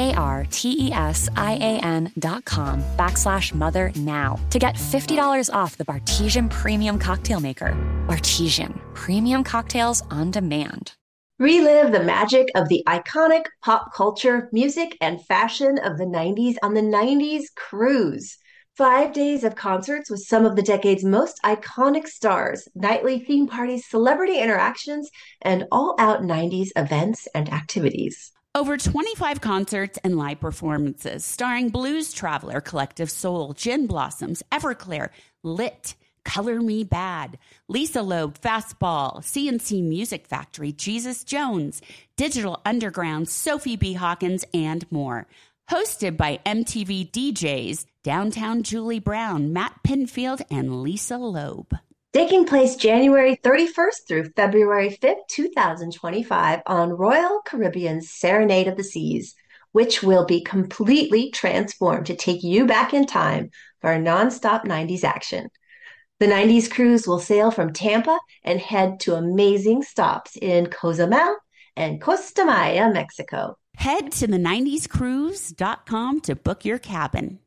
B-A-R-T-E-S-I-A-N dot com backslash mother now to get fifty dollars off the Bartesian Premium Cocktail Maker. Bartesian, premium cocktails on demand. Relive the magic of the iconic pop culture, music, and fashion of the nineties on the nineties Cruise. Five days of concerts with some of the decade's most iconic stars, nightly theme parties, celebrity interactions, and all-out nineties events and activities. Over twenty-five concerts and live performances starring Blues Traveler, Collective Soul, Gin Blossoms, Everclear, Lit, Color Me Bad, Lisa Loeb, Fastball, C N C Music Factory, Jesus Jones, Digital Underground, Sophie B. Hawkins, and more. Hosted by M T V D Js, Downtown Julie Brown, Matt Pinfield, and Lisa Loeb. Taking place January thirty-first through February fifth, twenty twenty-five on Royal Caribbean's Serenade of the Seas, which will be completely transformed to take you back in time for a nonstop nineties action. The nineties Cruise will sail from Tampa and head to amazing stops in Cozumel and Costa Maya, Mexico. Head to the nineties cruise dot com to book your cabin.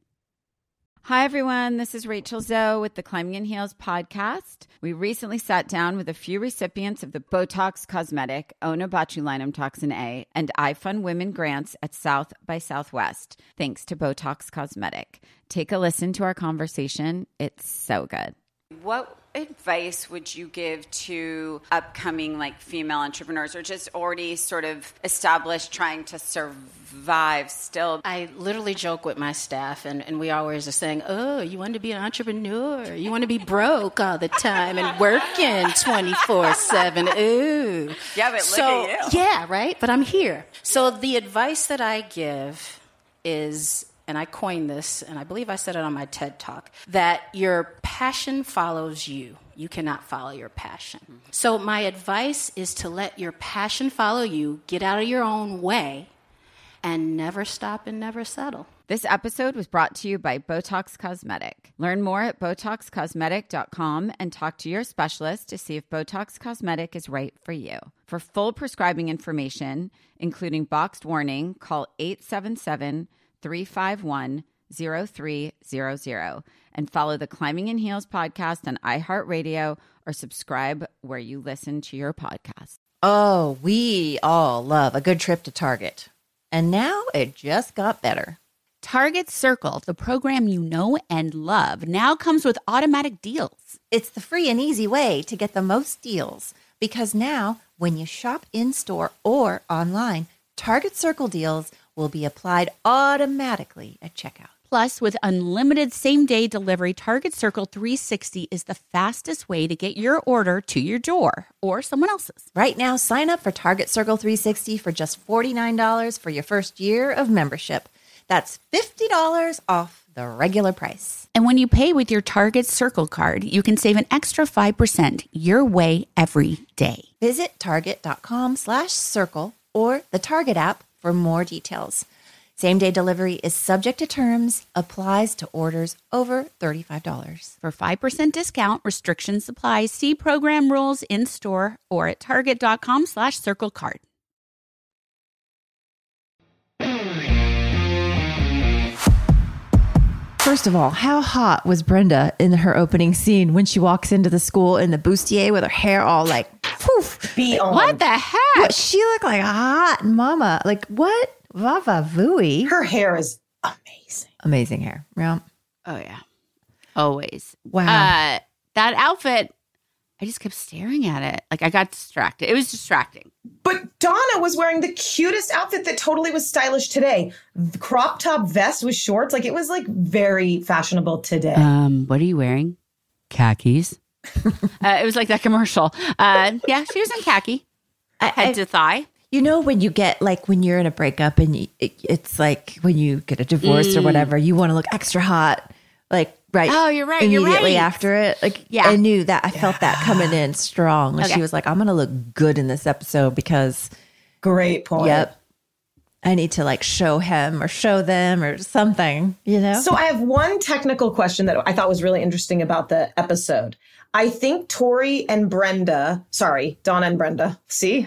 Hi, everyone. This is Rachel Zoe with the Climbing in Heels podcast. We recently sat down with a few recipients of the Botox Cosmetic, Onabotulinum Toxin A, and iFund Women grants at South by Southwest, thanks to Botox Cosmetic. Take a listen to our conversation. It's so good. What advice would you give to upcoming like female entrepreneurs or just already sort of established trying to survive still? I literally joke with my staff, and, and we always are saying, oh, you want to be an entrepreneur? You want to be broke all the time and working twenty-four seven? Ooh. Yeah, but so, look at you. Yeah, right? But I'm here. So the advice that I give is, and I coined this, and I believe I said it on my TED Talk, that your passion follows you. You cannot follow your passion. Mm-hmm. So my advice is to let your passion follow you, get out of your own way, and never stop and never settle. This episode was brought to you by Botox Cosmetic. Learn more at Botox Cosmetic dot com and talk to your specialist to see if Botox Cosmetic is right for you. For full prescribing information, including boxed warning, call eight seven seven, three five one, zero three zero zero and follow the Climbing in Heels podcast on iHeartRadio or subscribe where you listen to your podcast. Oh, we all love a good trip to Target. And now it just got better. Target Circle, the program you know and love, now comes with automatic deals. It's the free and easy way to get the most deals because now when you shop in-store or online, Target Circle deals will be applied automatically at checkout. Plus, with unlimited same-day delivery, Target Circle three sixty is the fastest way to get your order to your door or someone else's. Right now, sign up for Target Circle three sixty for just forty-nine dollars for your first year of membership. That's fifty dollars off the regular price. And when you pay with your Target Circle card, you can save an extra five percent your way every day. Visit target.com slash circle or the Target app for more details. Same-day delivery is subject to terms, applies to orders over thirty-five dollars. For five percent discount, restrictions apply. See program rules in-store or at target.com slash circle card. First of all, how hot was Brenda in her opening scene when she walks into the school in the bustier with her hair all like, poof. Be on. What the heck? What, she looked like a hot mama. Like, what? Vava Vui. Her hair is amazing. Amazing hair. Yeah. Oh, yeah. Always. Wow. Uh, that outfit I just kept staring at it. Like I got distracted. It was distracting. But Donna was wearing the cutest outfit that totally was stylish today. The crop top vest with shorts. Like it was like very fashionable today. Um, what are you wearing? Khakis. uh, it was like that commercial. Uh, yeah, she was in khaki. I, Head I, to thigh. You know, when you get like when you're in a breakup and you, it, it's like when you get a divorce Mm. or whatever, you want to look extra hot, like right. Oh, you're right. You're Immediately right. after it, like Yeah. I knew that I felt that coming in strong. Like Okay. she was like, "I'm gonna look good in this episode because." Great point. Yep. I need to like show him or show them or something, you know? So I have one technical question that I thought was really interesting about the episode. I think Tori and Brenda, sorry, Donna and Brenda. See?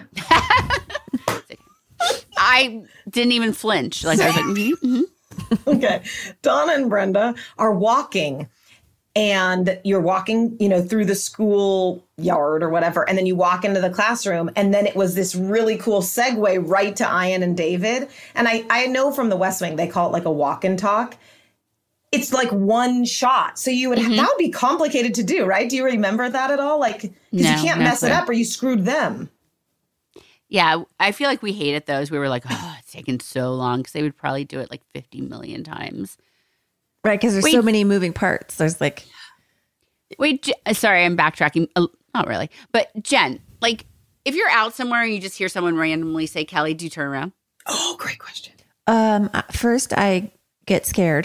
I didn't even flinch. Like I was like, mm-hmm, mm-hmm. Okay. Donna and Brenda are walking and you're walking, you know, through the school yard or whatever. And then you walk into the classroom. And then it was this really cool segue right to Ian and David. And I, I know from the West Wing, they call it like a walk and talk. It's like one shot. So you would, Mm-hmm. that would be complicated to do, right? Do you remember that at all? Like, because No, you can't no mess it clue. up or you screwed them. Yeah, I feel like we hated those. We were like, oh, it's taken so long because they would probably do it like fifty million times. Right, because there's Wait. so many moving parts. There's like, Wait, Je- sorry, I'm backtracking. Uh, not really. But Jen, like if you're out somewhere and you just hear someone randomly say Kelly, do you turn around? Oh, great question. um, first I get scared.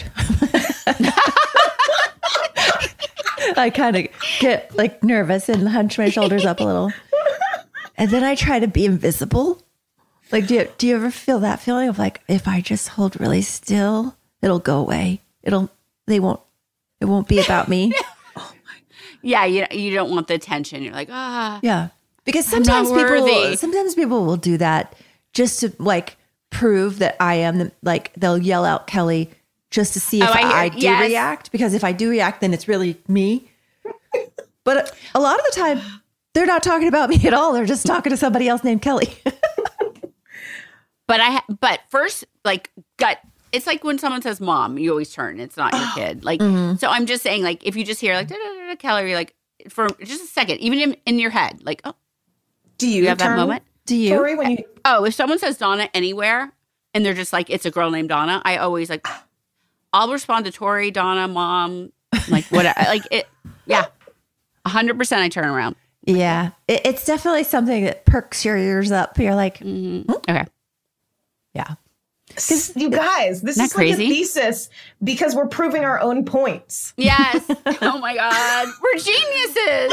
I kind of get like nervous and hunch my shoulders up a little. And then I try to be invisible. Like, do you, do you ever feel that feeling of like, if I just hold really still, it'll go away. It'll, they won't, it won't be about me. Yeah, you you don't want the attention. You're like, ah. Yeah. Because I'm not sometimes people, worthy. sometimes people will do that just to like prove that I am the, like, they'll yell out Kelly just to see if Oh, I I, hear- do yes. react. Because if I do react, then it's really me. But a lot of the time, they're not talking about me at all. They're just talking to somebody else named Kelly. But I ha- but first like gut. It's like when someone says mom, you always turn. It's not your kid. Like so, I'm just saying like if you just hear like da, da, da, da, Kelly, you're like for just a second, even in, in your head, like oh, Do you, you have that turn, moment? Do you? Tori, when you, Oh, if someone says Donna anywhere and they're just like, it's a girl named Donna, I always like, I'll respond to Tori, Donna, mom, like whatever. Like it, yeah. one hundred percent I turn around. Yeah. It, it's definitely something that perks your ears up. You're like, Mm-hmm. Okay. yeah. you guys, this Isn't is that like a crazy? thesis because we're proving our own points. Yes. Oh my God. We're geniuses.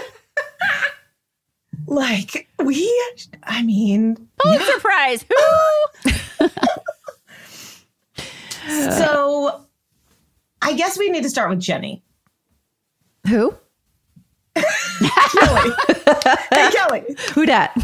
Like we, I mean, Pulitzer Prize. Who? so I guess we need to start with Jenny. Who? Kelly. Hey, Kelly. Who dat?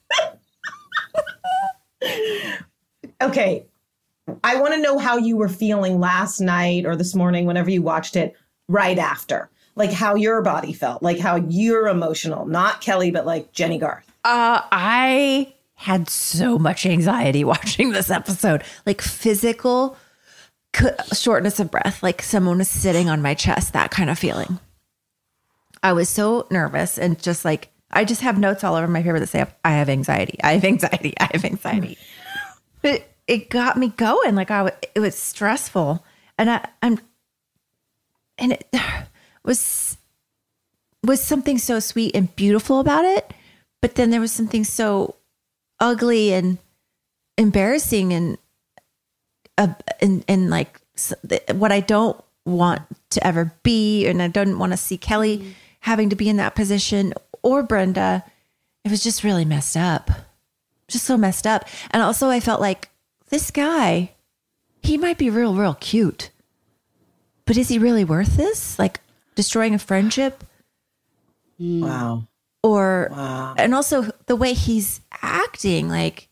Okay. I want to know how you were feeling last night or this morning, whenever you watched it, right after. Like how your body felt, like how you're emotional, not Kelly, but like Jenny Garth. Uh, I had so much anxiety watching this episode, like physical c- shortness of breath, like someone was sitting on my chest, that kind of feeling. I was so nervous and just like, I just have notes all over my paper that say, I have anxiety. I have anxiety. I have anxiety. But it got me going. Like I, w- it was stressful, and I, I'm, and it was was something so sweet and beautiful about it. But then there was something so ugly and embarrassing and uh, and and like s- what I don't want to ever be, and I don't want to see Kelly mm-hmm. having to be in that position or Brenda. It was just really messed up. Just so messed up. And also I felt like this guy, he might be real, real cute, but is he really worth this? Like destroying a friendship? Wow. Or, wow. And also the way he's acting, like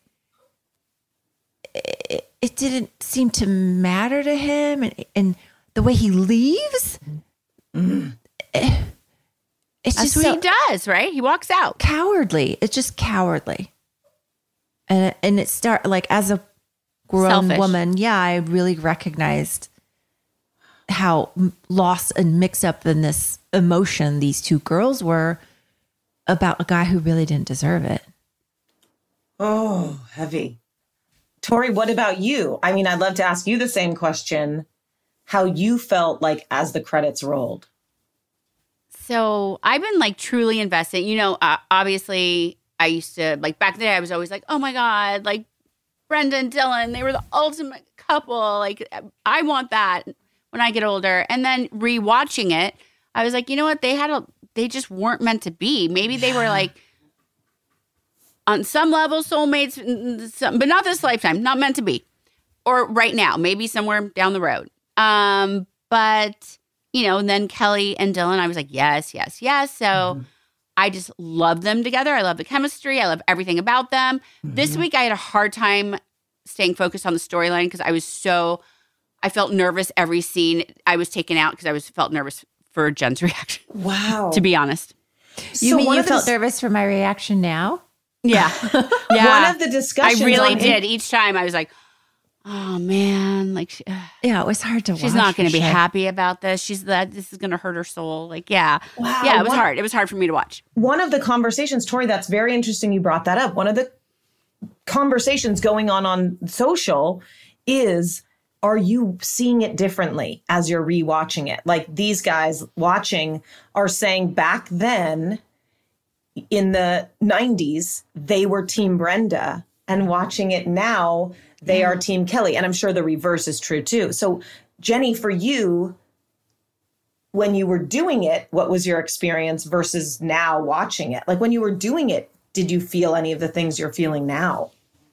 it, it didn't seem to matter to him. And, and the way he leaves, mm. it, it's That's just what so he does, right? He walks out. Cowardly. It's just cowardly. And and it start like as a grown Selfish. woman, yeah, I really recognized how lost and mixed up in this emotion these two girls were, about a guy who really didn't deserve it. Oh, heavy. Tori, what about you? I mean, I'd love to ask you the same question, how you felt like as the credits rolled. So I've been like truly invested. You know, uh, obviously I used to, like back then I was always like, oh my God, like Brenda and Dylan, they were the ultimate couple. Like I want that when I get older. And then rewatching it, I was like, you know what? They had a, they just weren't meant to be. Maybe they were like on some level soulmates, some, but not this lifetime, not meant to be. Or right now, maybe somewhere down the road. Um, but you know, and then Kelly and Dylan, I was like, yes, yes, yes. So mm-hmm. I just love them together. I love the chemistry. I love everything about them. Mm-hmm. This week, I had a hard time staying focused on the storyline because I was so, I felt nervous every scene I was taken out because I was felt nervous for Jen's reaction. Wow. To be honest. You so mean you felt dis- nervous for my reaction now? Yeah. yeah. One of the discussions. I really on did. in- Each time I was like, oh man, like she, uh, yeah, it was hard to watch. She's not going to be sure. happy about this. She's that this is going to hurt her soul. Like, yeah. Wow, yeah, it was one, hard. It was hard for me to watch. One of the conversations, Tori, that's very interesting you brought that up. One of the conversations going on on social is, are you seeing it differently as you're rewatching it? Like these guys watching are saying back then in the nineties, they were Team Brenda, and watching it now, they are Team Kelly. And I'm sure the reverse is true too. So Jenny, for you, when you were doing it, what was your experience versus now watching it? Like when you were doing it, did you feel any of the things you're feeling now?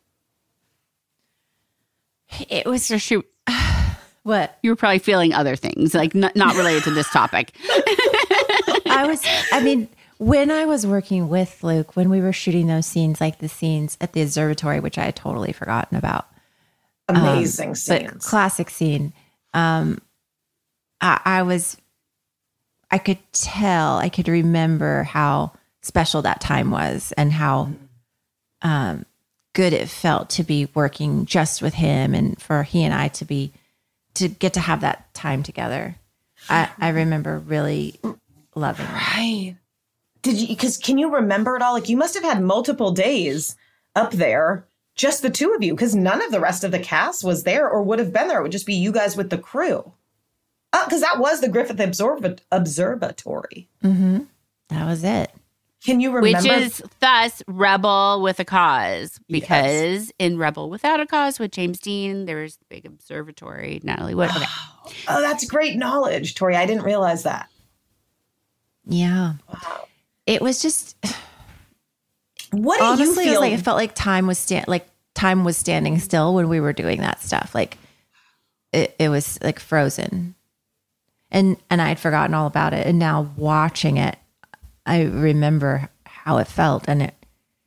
It was just shoot. What? You were probably feeling other things, like n- not related to this topic. I was, I mean, when I was working with Luke, when we were shooting those scenes, like the scenes at the observatory, which I had totally forgotten about. Amazing um, scenes. But classic scene. Um, I, I was, I could tell, I could remember how special that time was and how um, good it felt to be working just with him and for he and I to be, to get to have that time together. I, I remember really loving it. Right. Did you, because can you remember it all? Like you must have had multiple days up there, just the two of you, because none of the rest of the cast was there or would have been there. It would just be you guys with the crew. Because uh, that was the Griffith Observ- Observatory. Mm-hmm. That was it. Can you remember? Which is thus Rebel with a Cause, because yes. in Rebel Without a Cause with James Dean, there was the big observatory, Natalie Wood. Okay. Oh, that's great knowledge, Tori. I didn't realize that. Yeah. Wow. It was just. What do honestly, you feel? It was like, it felt like time was sta- like time was standing still when we were doing that stuff. Like it, it was like frozen, and and I had forgotten all about it. And now watching it, I remember how it felt, and it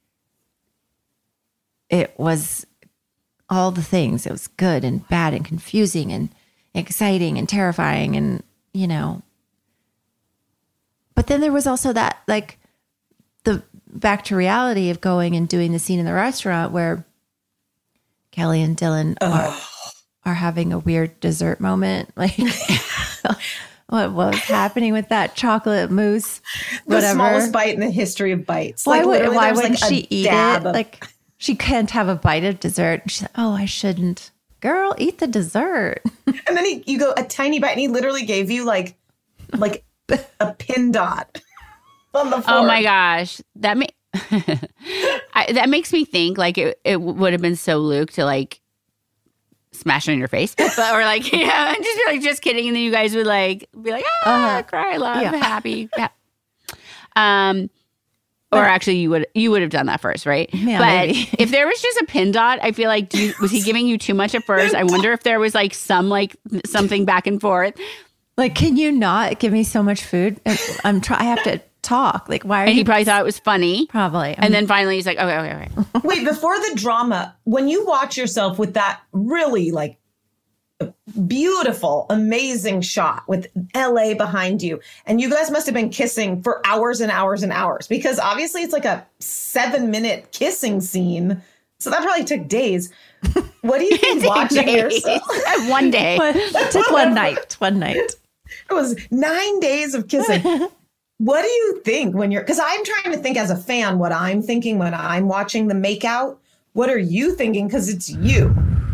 it was all the things. It was good and bad and confusing and exciting and terrifying, and you know. But then there was also that like the back to reality of going and doing the scene in the restaurant where Kelly and Dylan are, are having a weird dessert moment. Like what was happening with that chocolate mousse? The whatever. smallest bite in the history of bites. Why like, would why wouldn't like she eat it? Of- like she can't have a bite of dessert. She's like, oh, I shouldn't. Girl, eat the dessert. And then he, you go a tiny bite, and he literally gave you like like a pin dot on the floor. Oh my gosh, that ma- I, that makes me think like it, it would have been so Luke to like smash it in your face, but or like yeah, and just be like just kidding, and then you guys would like be like ah, uh-huh. cry, love, yeah. happy, yeah. um. Or actually, you would you would have done that first, right? Yeah, but maybe. If there was just a pin dot, I feel like do you, was he giving you too much at first? I wonder if there was like some like something back and forth. Like, can you not give me so much food? I'm try. I have to talk. Like, why? Are and you he probably thought it was funny, probably. And I'm, then finally, he's like, okay, okay, okay. Wait, before the drama, when you watch yourself with that really like beautiful, amazing shot with L A behind you, and you guys must have been kissing for hours and hours and hours, because obviously it's like a seven minute kissing scene. So that probably took days. What do you think watching yourself? One day. It took one night. One night. It was nine days of kissing. What do you think when you're, because I'm trying to think as a fan what I'm thinking when I'm watching the makeout. What are you thinking? Because it's you.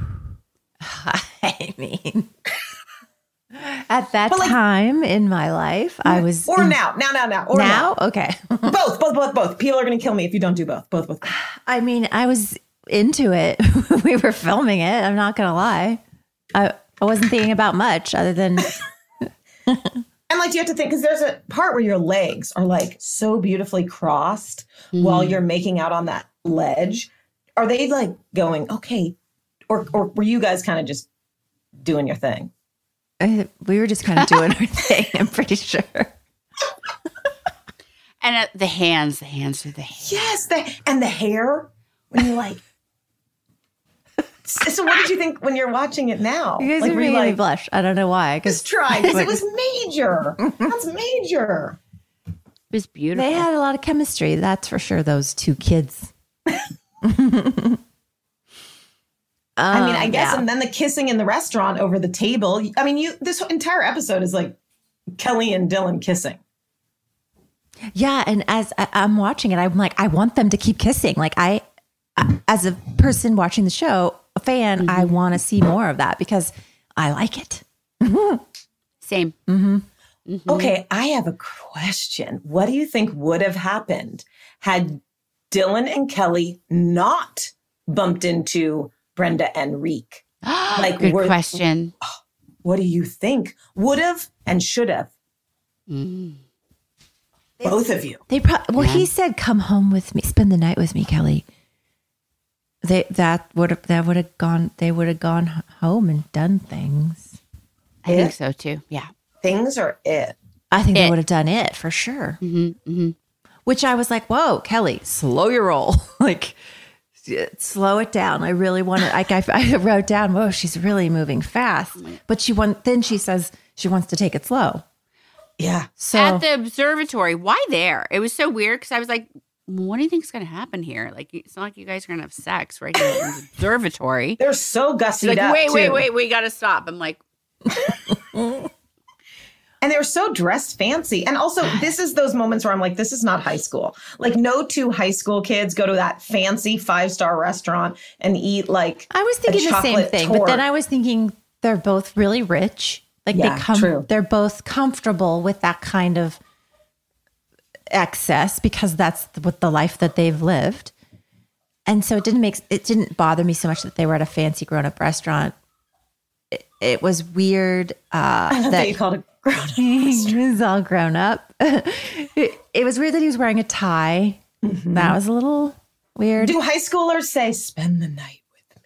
I mean, at that like, time in my life, I was. Or in, now, now, now, now. Or now? now. Okay. both, both, both, both. People are going to kill me if you don't do both. Both, both. both. I mean, I was into it. We were filming it. I'm not going to lie. I, I wasn't thinking about much other than. And like, you have to think, because there's a part where your legs are like so beautifully crossed mm. while you're making out on that ledge. Are they like going, okay, or or were you guys kind of just doing your thing? I, we were just kind of doing our thing, I'm pretty sure. And uh, the hands, the hands are the hands. Yes, the, and the hair, when you're like. So what did you think when you're watching it now? You guys like, are making like, me blush. I don't know why. Just try, because it was major. That's major. It was beautiful. They had a lot of chemistry, that's for sure, those two kids. um, I mean, I guess, yeah. and then the kissing in the restaurant over the table. I mean, you. This entire episode is like Kelly and Dylan kissing. Yeah, and as I, I'm watching it, I'm like, I want them to keep kissing. Like I, as a person watching the show, a fan, mm-hmm. I want to see more of that because I like it. Same. Mm-hmm. Mm-hmm. Okay, I have a question. What do you think would have happened had Dylan and Kelly not bumped into Brenda and Reek? Like, good were, question. What do you think would have and should have? Mm. Both of you. They pro- well, yeah. he said, "Come home with me, spend the night with me, Kelly." They that would have that would have gone. They would have gone home and done things. I it? think so too. Yeah, things are it. I think it. they would have done it for sure. Mm-hmm, mm-hmm. Which I was like, "Whoa, Kelly, slow your roll. Like, slow it down." I really wanted. Like, I, I wrote down, "Whoa, she's really moving fast." But she want. Then she says she wants to take it slow. Yeah. So at the observatory, why there? It was so weird because I was like, what do you think's going to happen here? Like, it's not like you guys are going to have sex right here in the observatory. They're so gussied like, up. Wait, too. wait, wait, we got to stop. I'm like, and they were so dressed fancy. And also, this is those moments where I'm like, this is not high school. Like, no two high school kids go to that fancy five-star restaurant and eat like I was thinking the same thing, tort. But then I was thinking they're both really rich. Like yeah, they come, true. They're both comfortable with that kind of excess because that's what the life that they've lived. And so it didn't make, it didn't bother me so much that they were at a fancy grown up restaurant. It, it was weird. Uh, I love that that you called it grown up. He was all grown up. it, it was weird that he was wearing a tie. Mm-hmm. That was a little weird. Do high schoolers say, spend the night with me?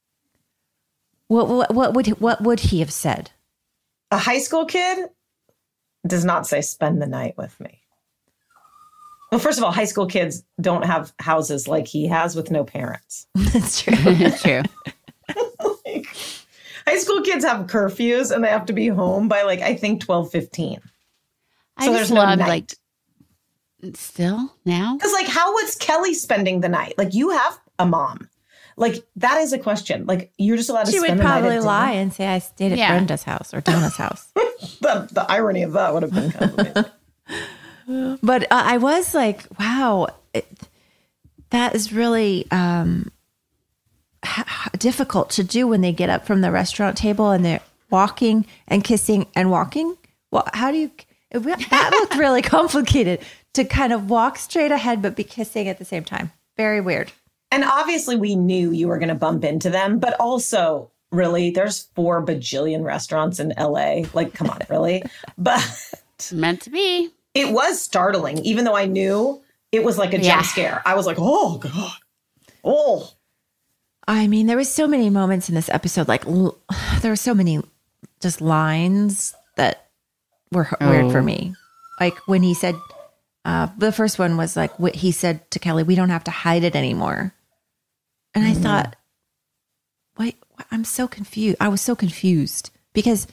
What, what, what would, what would he have said? A high school kid does not say spend the night with me. Well, first of all, high school kids don't have houses like he has with no parents. That's true. That's true. Like, high school kids have curfews and they have to be home by like, I think twelve fifteen. I so just there's no love night. like still now? Because like, how was Kelly spending the night? Like, you have a mom. Like, that is a question. Like, you're just allowed to she spend would the night. probably at lie dinner. and say I stayed at Yeah. Brenda's house or Donna's house. the, the irony of that would have been kind of amazing. But uh, I was like, wow, it, that is really um, h- difficult to do when they get up from the restaurant table and they're walking and kissing and walking. Well, how do you? It, that looked really complicated to kind of walk straight ahead but be kissing at the same time. Very weird. And obviously we knew you were going to bump into them, but also really there's four bajillion restaurants in L A. Like, come on, really? But meant to be. It was startling, even though I knew it was like a Yeah. jump scare. I was like, oh God. Oh. I mean, there was so many moments in this episode. Like l- there were so many just lines that were h- weird for Oh. me. Like when he said, uh, the first one was like, what he said to Kelly, we don't have to hide it anymore. And I thought, wait, I'm so confused. I was so confused because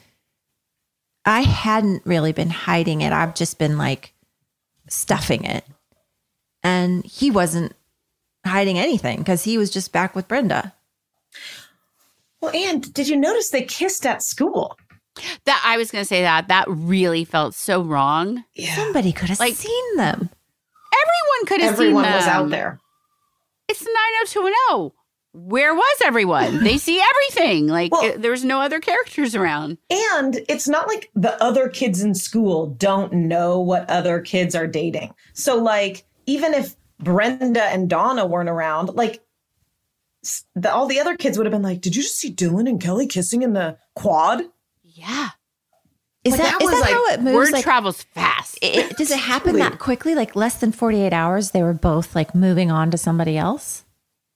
I hadn't really been hiding it. I've just been like stuffing it. And he wasn't hiding anything because he was just back with Brenda. Well, and did you notice they kissed at school? That I was going to say that. That really felt so wrong. Yeah. Somebody could have Like- seen them. Everyone could have seen them. Everyone was out there. It's nine oh two one oh. Where was everyone? They see everything. Like Well- it, there was no other characters around. And it's not like the other kids in school don't know what other kids are dating. So, like, even if Brenda and Donna weren't around, like, s- the, all the other kids would have been like, did you just see Dylan and Kelly kissing in the quad? Yeah. Is Like, that, that is was that like- how it moves? Word Like, travels fast. it, does it happen that quickly? Like less than forty-eight hours, they were both like moving on to somebody else?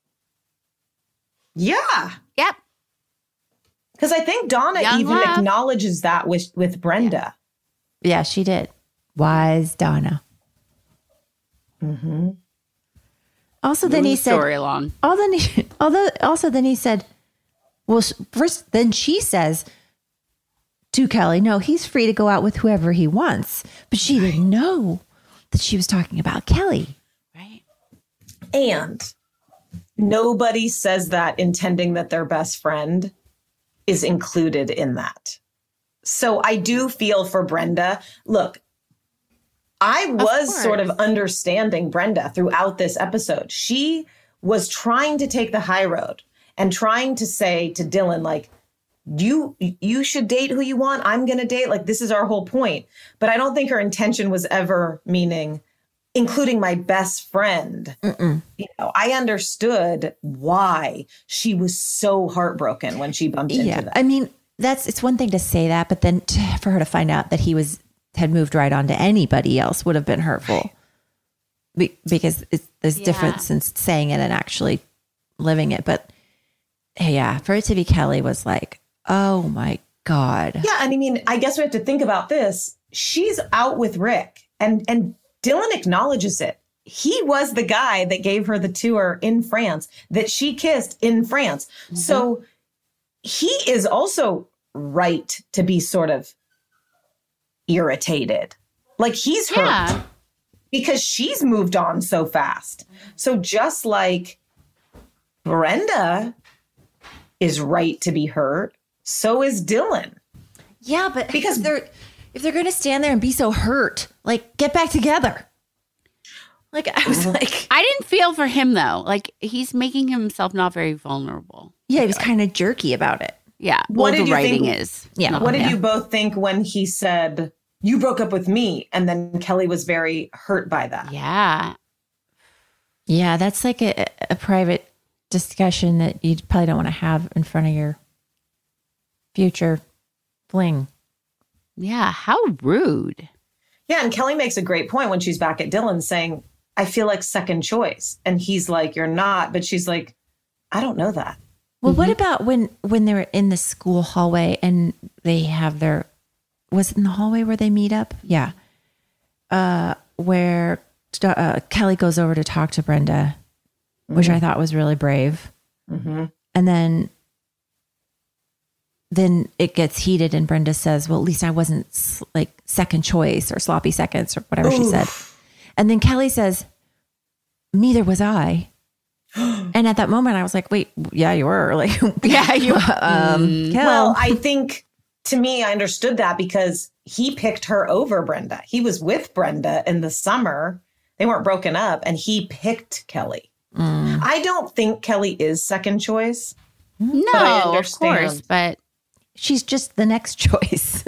Yeah. Yep. Because I think Donna Young even love. acknowledges that with, with Brenda. Yeah, she did. Wise Donna. Mm-hmm. Also, then Moving he the said, story along. all then he, although also then he said, well, s- first then she says to Kelly, no, he's free to go out with whoever he wants, but she didn't know that she was talking about Kelly. Right. And nobody says that intending that their best friend is included in that. So I do feel for Brenda. Look, I was course. sort of understanding Brenda throughout this episode. She was trying to take the high road and trying to say to Dylan, like, you you should date who you want. I'm going to date. Like, this is our whole point. But I don't think her intention was ever meaning including my best friend. Mm-mm. You know, I understood why she was so heartbroken when she bumped Yeah, into that. I mean, that's it's one thing to say that, but then to, for her to find out that he was had moved right on to anybody else would have been hurtful. Be, because it's, there's Yeah. difference in saying it and actually living it. But yeah, for it to be Kelly was like, oh my God. Yeah, and I mean, I guess we have to think about this. She's out with Rick, and and Dylan acknowledges it. He was the guy that gave her the tour in France, that she kissed in France. Mm-hmm. So he is also right to be sort of irritated. Like, he's hurt Yeah. because she's moved on so fast. So just like Brenda is right to be hurt, so is Dylan. Yeah, but Because- because they're if they're going to stand there and be so hurt, like get back together. Like I was like, I didn't feel for him though. Like he's making himself not very vulnerable. yeah, he was kind of jerky about it. Yeah. What well, did the you writing think- is. Yeah. not- What did yeah. you both think when he said, you broke up with me? And then Kelly was very hurt by that. Yeah. Yeah, that's like a, a private discussion that you probably don't want to have in front of your future fling. Yeah. How rude. Yeah, and Kelly makes a great point when she's back at Dylan saying, I feel like second choice. And he's like, you're not. But she's like, I don't know that. Well, what about when when they were in the school hallway and they have their was it in the hallway where they meet up? Yeah, uh, where uh, Kelly goes over to talk to Brenda, which I thought was really brave, Mm-hmm. and then then it gets heated, and Brenda says, "Well, at least I wasn't s- like second choice or sloppy seconds or whatever she said," and then Kelly says, "Neither was I." And at that moment, I was like, "Wait, yeah, you were like, Yeah, you- um, Kel." Well, I think to me, I understood that because he picked her over Brenda. He was with Brenda in the summer. They weren't broken up, and he picked Kelly. Mm. I don't think Kelly is second choice. No, I of understand. course. But she's just the next choice.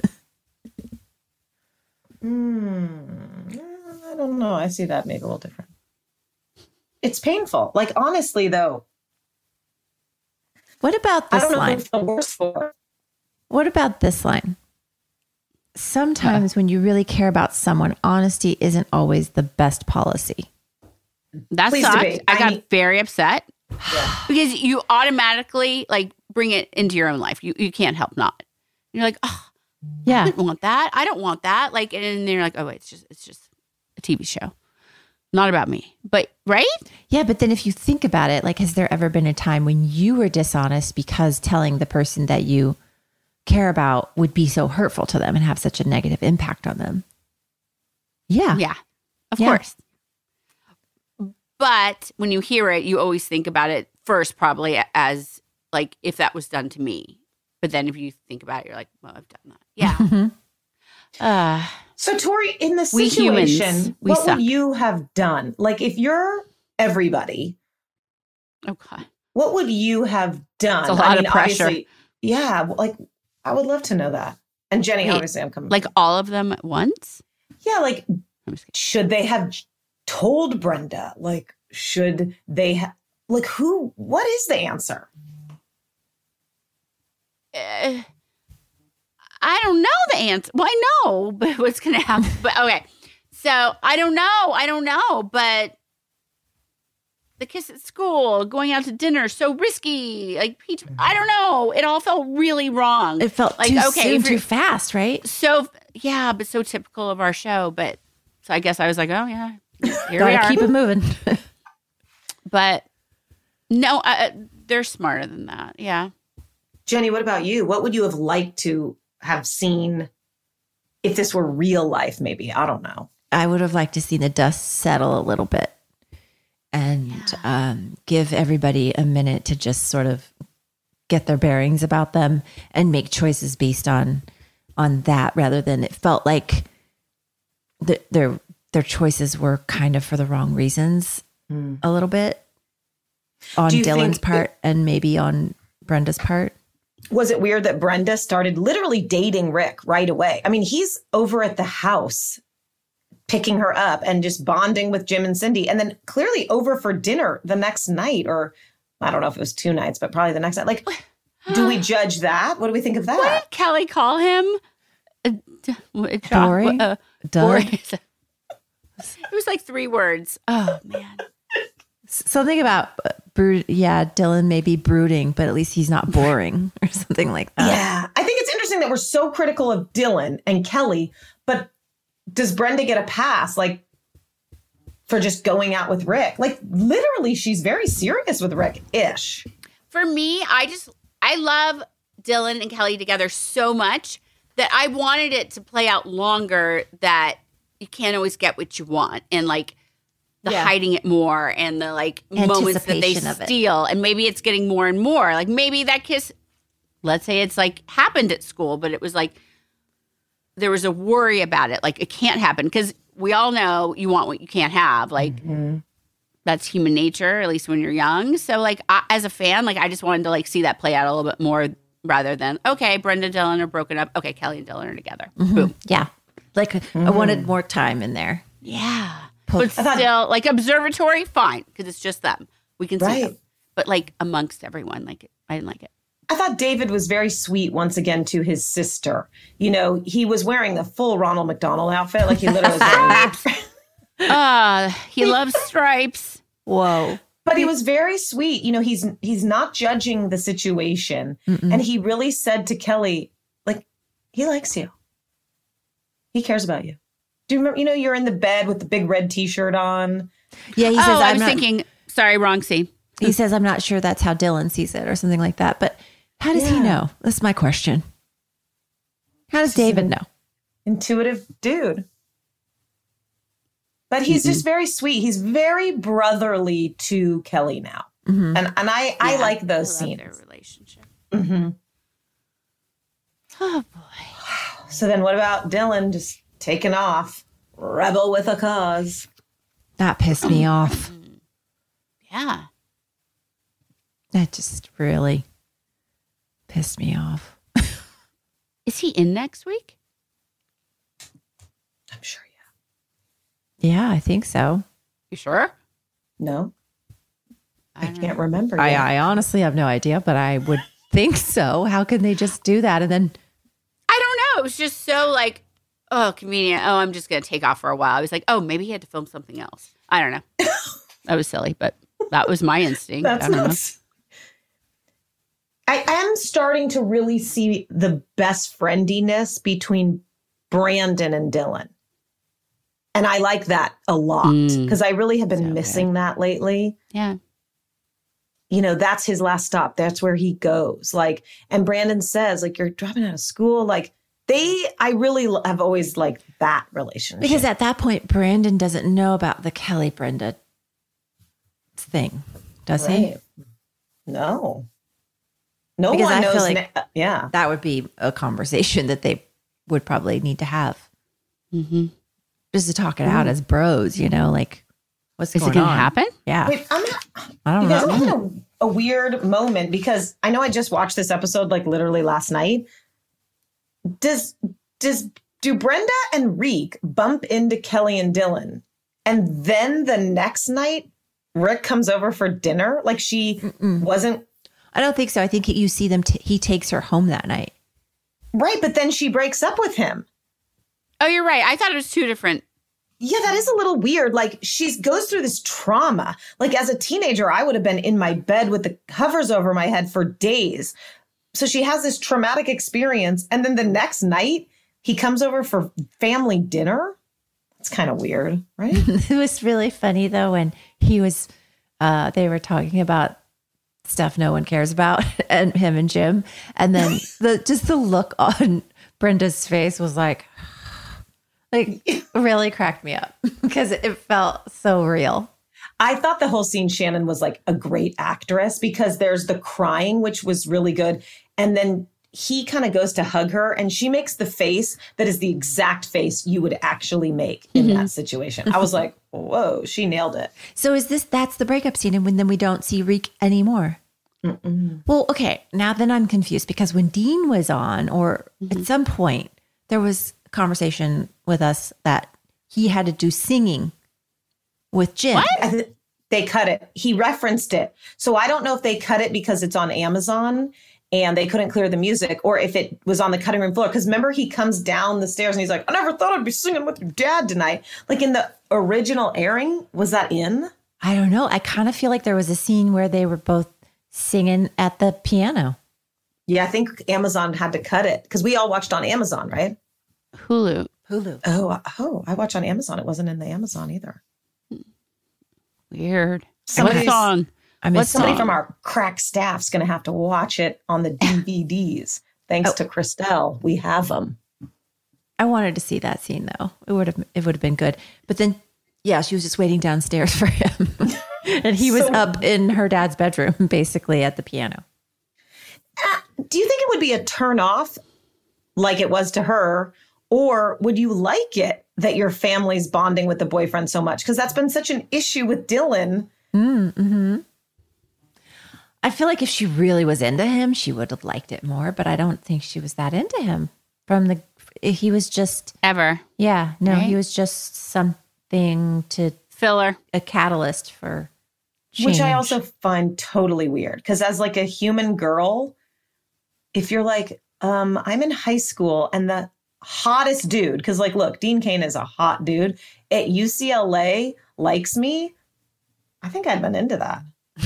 Hmm. I don't know. I see that maybe a little different. It's painful. Like, honestly, though, What about I this don't know line? who it's the worst for. What about this line? Sometimes when you really care about someone, honesty isn't always the best policy. that Please sucked. debate. I I got mean- very upset because you automatically like bring it into your own life. You you can't help not. You're like, oh, I Yeah. don't want that. I don't want that. Like, and then you're like, oh, wait, it's just it's just a T V show, not about me. But right? Yeah, but then if you think about it, like, has there ever been a time when you were dishonest because telling the person that you care about would be so hurtful to them and have such a negative impact on them? Yeah. Yeah, of Yeah. course. But when you hear it, you always think about it first, probably as like if that was done to me. But then if you think about it, you're like, well, I've done that. Yeah. uh, So Tori, in this we situation, humans, we what suck. would you have done? Like if you're everybody, okay. what would you have done? It's a lot of pressure. obviously- Yeah, like I would love to know that. And Jenny, Wait, obviously I'm coming. Like all of them at once? Yeah, like I'm just kidding. should they have told Brenda? Like should they have like who what is the answer? Uh, I don't know the answer. Well, I know, but what's going to happen? But okay. So I don't know. I don't know. But the kiss at school, going out to dinner, so risky. Like, Peach, I don't know. It all felt really wrong. It felt like, too okay, soon, if you're- too fast, right? So, yeah, but so typical of our show. But so I guess I was like, oh, yeah, here we Gotta are. keep it moving. But no, uh, they're smarter than that. Yeah. Jenny, what about you? What would you have liked to have seen if this were real life, maybe? I don't know. I would have liked to see the dust settle a little bit and um, give everybody a minute to just sort of get their bearings about them and make choices based on on that, rather than it felt like the, their their choices were kind of for the wrong reasons Mm. a little bit on Do you Dylan's think part and maybe on Brenda's part. Was it weird that Brenda started literally dating Rick right away? I mean, he's over at the house picking her up and just bonding with Jim and Cindy, and then clearly over for dinner the next night, or I don't know if it was two nights, but probably the next night. Like, do we judge that? What do we think of that? What did Kelly call him? Uh, d- what- uh, Boring? uh, Doug? boring. It was like three words. Oh, man. Something about uh, brood. Yeah, Dylan may be brooding, but at least he's not boring or something like that. Yeah. I think it's interesting that we're so critical of Dylan and Kelly, but does Brenda get a pass, like, for just going out with Rick? Like, literally, she's very serious with Rick-ish. For me, I just, I love Dylan and Kelly together so much that I wanted it to play out longer, that you can't always get what you want. And like, the Yeah. hiding it more and the like moments that they Anticipation of it. steal. And maybe it's getting more and more. Like maybe that kiss, let's say it's like happened at school, but it was like there was a worry about it. Like it can't happen because we all know you want what you can't have. Like that's human nature, at least when you're young. So like I, as a fan, like I just wanted to like see that play out a little bit more rather than, okay, Brenda and Dylan are broken up. Okay, Kelly and Dylan are together. Boom. Yeah. Like I wanted more time in there. Yeah. But still, like observatory, fine, because it's just them. We can see Right. them. But like amongst everyone, like I didn't like it. I thought David was very sweet once again to his sister. You know, he was wearing the full Ronald McDonald outfit. Like he literally was wearing Uh, he loves stripes. Whoa. But he was very sweet. You know, he's he's not judging the situation. Mm-mm. And he really said to Kelly, like, he likes you. He cares about you. Do you remember, you know, you're in the bed with the big red t-shirt on. Yeah, he oh, says I I'm was not, thinking, sorry, wrong scene. he says I'm not sure that's how Dylan sees it or something like that. But how does he Yeah. know? That's my question. How does David know? Intuitive dude. But he's just very sweet. He's very brotherly to Kelly now. Mhm. And and I, I Yeah, like those I love scenes. their relationship. hmm Oh boy. So then what about Dylan just taking off? Rebel with a cause. That pissed me off. Yeah. That just really pissed me off. Is he in next week? I'm sure, Yeah, I think so. You sure? yeah. No? I, don't can't know. remember. I, yet. I honestly have no idea, but I would think so. How can they just do that and then I don't know. It was just so like, oh, convenient. Oh, I'm just going to take off for a while. I was like, oh, maybe he had to film something else. I don't know. That was silly, but that was my instinct. That's I don't know. not. I am starting to really see the best friendiness between Brandon and Dylan. And I like that a lot Mm. because I really have been So missing that lately. Yeah. You know, that's his last stop. That's where he goes. Like, and Brandon says, like, you're dropping out of school. Like, they, I really l- have always liked that relationship. because at that point Brandon doesn't know about the Kelly Brenda thing, does he? Right. No. No because one I knows. feel like na- yeah. that would be a conversation that they would probably need to have. Mm-hmm. Just to talk it out as bros, you know, like what's Is going it going to on? happen? Yeah. Wait, I'm not, I don't you guys, know. I'm having a, a weird moment because I know I just watched this episode like literally last night. Does does do Brenda and Reek bump into Kelly and Dylan, and then the next night Rick comes over for dinner? Like she Mm-mm. wasn't I don't think so. I think you see them. T- he takes her home that night. right, but then she breaks up with him. Oh, you're right. I thought it was two different. Yeah, that is a little weird. Like she goes through this trauma. Like as a teenager, I would have been in my bed with the covers over my head for days. So she has this traumatic experience. And then the next night he comes over for family dinner. It's kind of weird, right? It was really funny though when he was. Uh, they were talking about stuff no one cares about, and him and Jim, and then the just the look on Brenda's face was like. Like, really cracked me up because it felt so real. I thought the whole scene, Shannon was like a great actress because there's the crying, which was really good. And then he kind of goes to hug her and she makes the face that is the exact face you would actually make in mm-hmm. that situation. I was like, whoa, she nailed it. So is this, that's the breakup scene and when then we don't see Reek anymore? Mm-mm. Well, okay. Now then I'm confused because when Dean was on or mm-hmm. at some point there was conversation with us that he had to do singing with Jim. What? They cut it. He referenced it. So I don't know if they cut it because it's on Amazon and they couldn't clear the music or if it was on the cutting room floor. Because remember, he comes down the stairs and he's like, I never thought I'd be singing with your dad tonight. Like in the original airing, was that in? I don't know. I kind of feel like there was a scene where they were both singing at the piano. Yeah, I think Amazon had to cut it because we all watched on Amazon, right? Hulu. Hulu. Oh, oh, I watch on Amazon. It wasn't in the Amazon either. Weird. Somebody's, what song? I mean, somebody from our crack staff's going to have to watch it on the D V Ds. Thanks oh. to Christelle, we have them. I wanted to see that scene though. It would have it would have been good. But then, yeah, she was just waiting downstairs for him, and he was so, up in her dad's bedroom, basically at the piano. Uh, do you think it would be a turn off, like it was to her? Or would you like it that your family's bonding with the boyfriend so much? Because that's been such an issue with Dylan. Mm-hmm. I feel like if she really was into him, she would have liked it more. But I don't think she was that into him. From the, he was just ever. Yeah, no, right? He was just something to filler, a catalyst for change. Which I also find totally weird. Because as like a human girl, if you're like, um, I'm in high school and the hottest dude, because like, look, Dean Cain is a hot dude at U C L A, likes me, I think I'd been into that.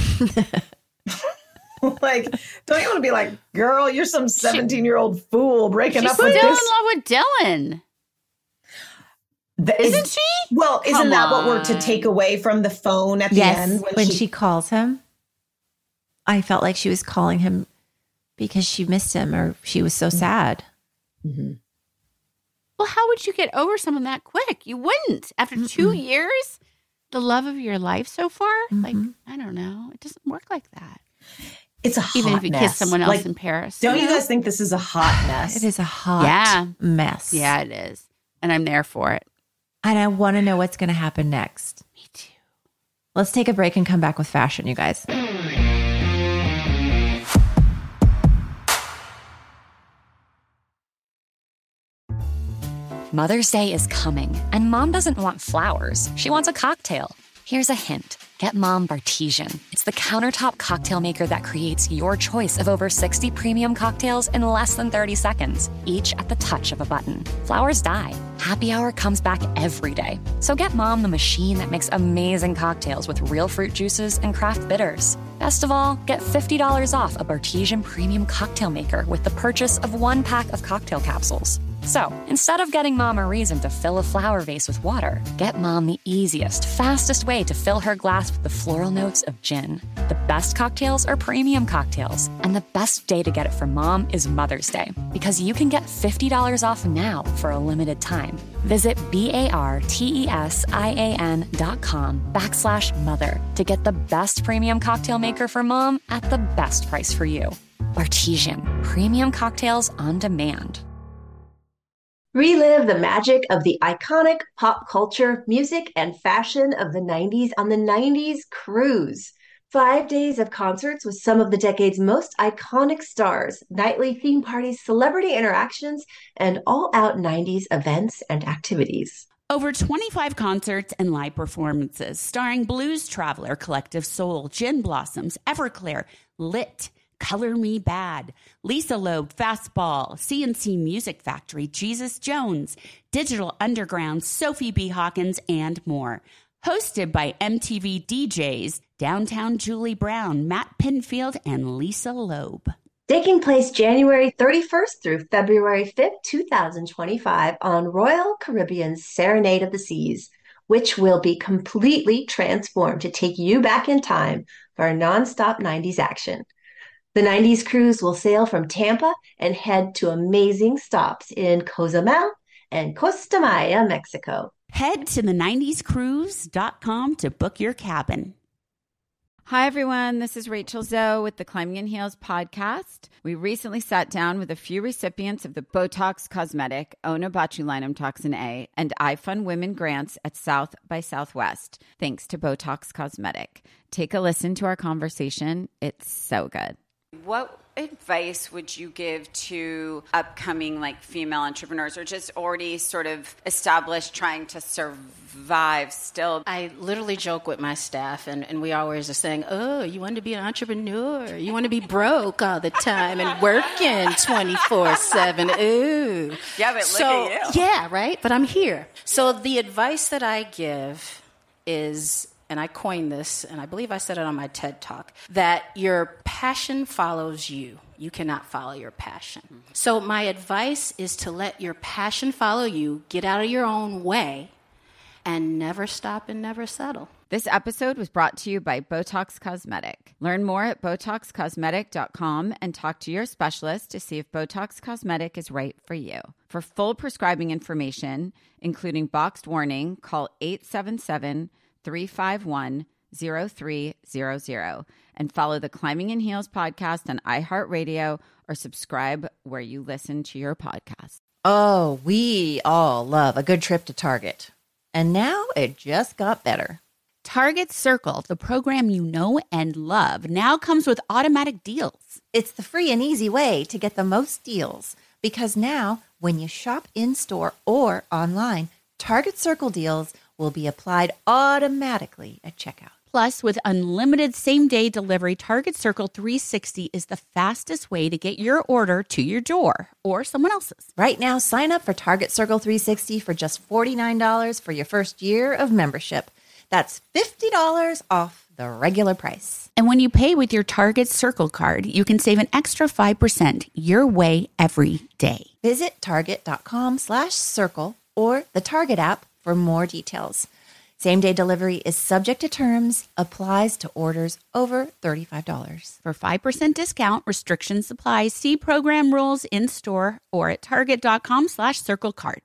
Like, don't you want to be like, girl, you're some seventeen year old fool breaking She's up with still this? in love with Dylan. The, isn't is, she? Well, isn't Come that on. what we're to take away from the phone at yes, the end? When, when she, she calls him, I felt like she was calling him because she missed him or she was so sad. Mm-hmm. Well, how would you get over someone that quick? You wouldn't. After Mm-mm. two years, the love of your life so far? Mm-hmm. Like, I don't know. It doesn't work like that. It's a hot Even if you mess. kiss someone else like, in Paris. Don't you you know? guys think this is a hot mess? It is a hot yeah. mess. Yeah, it is. And I'm there for it. And I want to know what's going to happen next. Me too. Let's take a break and come back with fashion, you guys. Mother's Day is coming, and Mom doesn't want flowers. She wants a cocktail. Here's a hint. Get Mom Bartesian. It's the countertop cocktail maker that creates your choice of over sixty premium cocktails in less than thirty seconds, each at the touch of a button. Flowers die. Happy Hour comes back every day. So get Mom the machine that makes amazing cocktails with real fruit juices and craft bitters. Best of all, get fifty dollars off a Bartesian premium cocktail maker with the purchase of one pack of cocktail capsules. So, instead of getting Mom a reason to fill a flower vase with water, get Mom the easiest, fastest way to fill her glass with the floral notes of gin. The best cocktails are premium cocktails, and the best day to get it for Mom is Mother's Day, because you can get fifty dollars off now for a limited time. Visit B-A-R-T-E-S-I-A-N dot com backslash mother to get the best premium cocktail maker for Mom at the best price for you. Bartesian, premium cocktails on demand. Relive the magic of the iconic pop culture, music, and fashion of the nineties on the nineties Cruise. Five days of concerts with some of the decade's most iconic stars, nightly theme parties, celebrity interactions, and all-out nineties events and activities. Over twenty-five concerts and live performances starring Blues Traveler, Collective Soul, Gin Blossoms, Everclear, Lit, Color Me Bad, Lisa Loeb, Fastball, C N C Music Factory, Jesus Jones, Digital Underground, Sophie B. Hawkins, and more. Hosted by M T V D Js, Downtown Julie Brown, Matt Pinfield, and Lisa Loeb. Taking place January thirty-first through February fifth, twenty twenty-five on Royal Caribbean's Serenade of the Seas, which will be completely transformed to take you back in time for a nonstop nineties action. The nineties Cruise will sail from Tampa and head to amazing stops in Cozumel and Costa Maya, Mexico. Head to the nineties cruise dot com to book your cabin. Hi, everyone. This is Rachel Zoe with the Climbing in Heels podcast. We recently sat down with a few recipients of the Botox Cosmetic, Onabotulinum Toxin A, and iFund Women grants at South by Southwest, thanks to Botox Cosmetic. Take a listen to our conversation. It's so good. What advice would you give to upcoming like female entrepreneurs or just already sort of established trying to survive still? I literally joke with my staff, and, and we always are saying, oh, you want to be an entrepreneur? You want to be broke all the time and working twenty-four seven? Ooh. Yeah, but so, look at you. Yeah, right? But I'm here. So the advice that I give is, and I coined this, and I believe I said it on my TED Talk, that your passion follows you. You cannot follow your passion. Mm-hmm. So my advice is to let your passion follow you, get out of your own way, and never stop and never settle. This episode was brought to you by Botox Cosmetic. Learn more at botox cosmetic dot com and talk to your specialist to see if Botox Cosmetic is right for you. For full prescribing information, including boxed warning, call eight seven seven, three five one, zero three zero zero and follow the Climbing in Heels podcast on iHeartRadio or subscribe where you listen to your podcast. Oh, we all love a good trip to Target. And now it just got better. Target Circle, the program you know and love, now comes with automatic deals. It's the free and easy way to get the most deals because now when you shop in-store or online, Target Circle deals will be applied automatically at checkout. Plus, with unlimited same-day delivery, Target Circle three sixty is the fastest way to get your order to your door or someone else's. Right now, sign up for Target Circle three sixty for just forty-nine dollars for your first year of membership. That's fifty dollars off the regular price. And when you pay with your Target Circle card, you can save an extra five percent your way every day. Visit target.com slash circle or the Target app for more details. Same-day delivery is subject to terms, applies to orders over thirty-five dollars. For five percent discount, restrictions apply. See program rules in-store or at target.com slash circle card.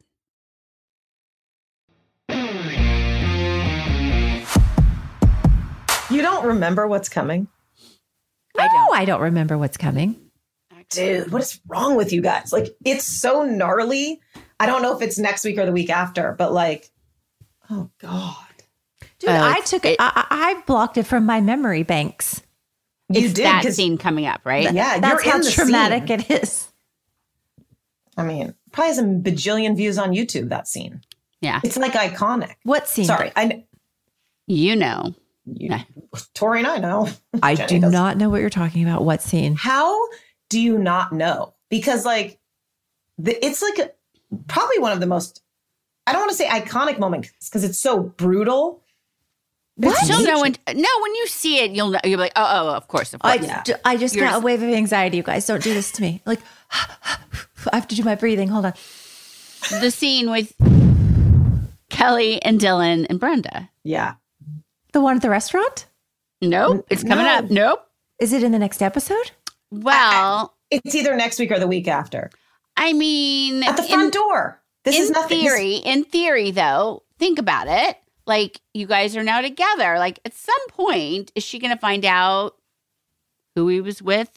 You don't remember what's coming? No, I don't. I don't remember what's coming. Dude, what is wrong with you guys? Like, it's so gnarly. I don't know if it's next week or the week after, but like, oh God. Dude, Oh, I took it. I, I blocked it from my memory banks. You It's did, that 'cause- scene coming up, right? Yeah, That's you're how in the traumatic scene. it is. I mean, probably has a bajillion views on YouTube, that scene. Yeah. It's like iconic. What scene? Sorry, I You know. you, Tori and I know. I Jenny do doesn't. not know what you're talking about. What scene? How do you not know? Because like, the, it's like a, probably one of the most, I don't want to say iconic moments because it's so brutal. What? It's You'll know major. when, no, when you see it, you'll know. You'll be like, oh, oh, of course, of course. I, yeah. d- I just Yours- got a wave of anxiety, you guys. Don't do this to me. Like, I have to do my breathing. Hold on. The scene with Kelly and Dylan and Brenda. Yeah. The one at the restaurant? Nope. It's coming No. up. Nope. Is it in the next episode? Well, It's either next week or the week after. I mean, At the front in, door. This in is nothing. This- theory, in theory, though, think about it. Like, you guys are now together. Like, at some point, is she going to find out who he was with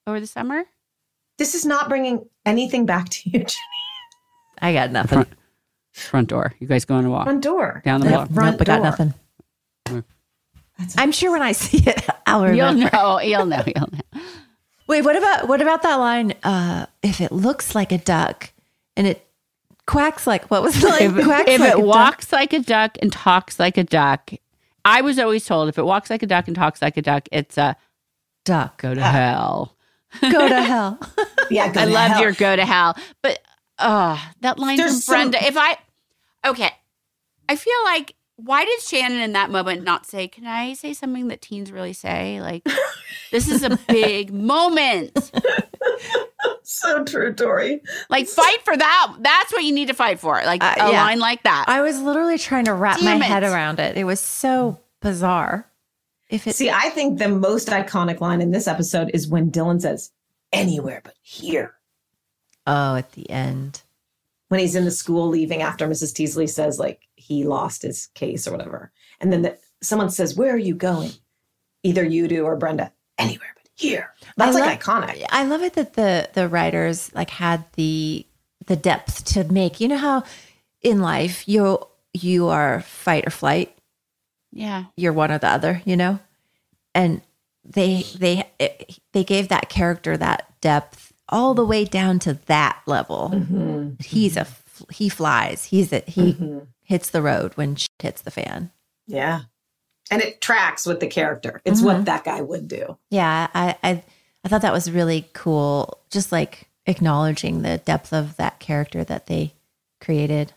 over the summer? This is not bringing anything back to you, Jenny. I got nothing. Front, front door. You guys going to walk? Front door. Down the The block. front Nope, I got door. nothing. That's I'm sure when I see it, I'll You'll remember. know. You'll know. You'll know. Wait, what about what about that line? Uh, if it looks like a duck and it quacks like what was the line? If, Quacks if like it a duck. walks like a duck and talks like a duck, I was always told if it walks like a duck and talks like a duck, it's a duck, go to hell. go to hell. Yeah, go I to loved hell. your go to hell. But uh that line from There's some- Brenda. If I okay, I feel like why did Shannon in that moment not say, can I say something that teens really say? Like, this is a big moment. So true, Tori. Like, fight for that. That's what you need to fight for. Like, Uh, a yeah. line like that. I was literally trying to wrap Damn my it. head around it. It was so bizarre. If it See, I think the most iconic line in this episode is when Dylan says, anywhere but here. oh, at the end. When he's in the school leaving after Missus Teasley says, like, he lost his case or whatever. And then the, someone says, where are you going? Either you do or Brenda. Anywhere but here. That's I like love- iconic. I love it that the the writers like had the the depth to make. You know how in life you you are fight or flight. yeah. You're one or the other. You know, and they they they gave that character that depth all the way down to that level. Mm-hmm. He's a f- he flies. He's a, he hits the road when shit hits the fan. Yeah. And it tracks with the character. It's what that guy would do. Yeah, I, I I thought that was really cool. Just like acknowledging the depth of that character that they created.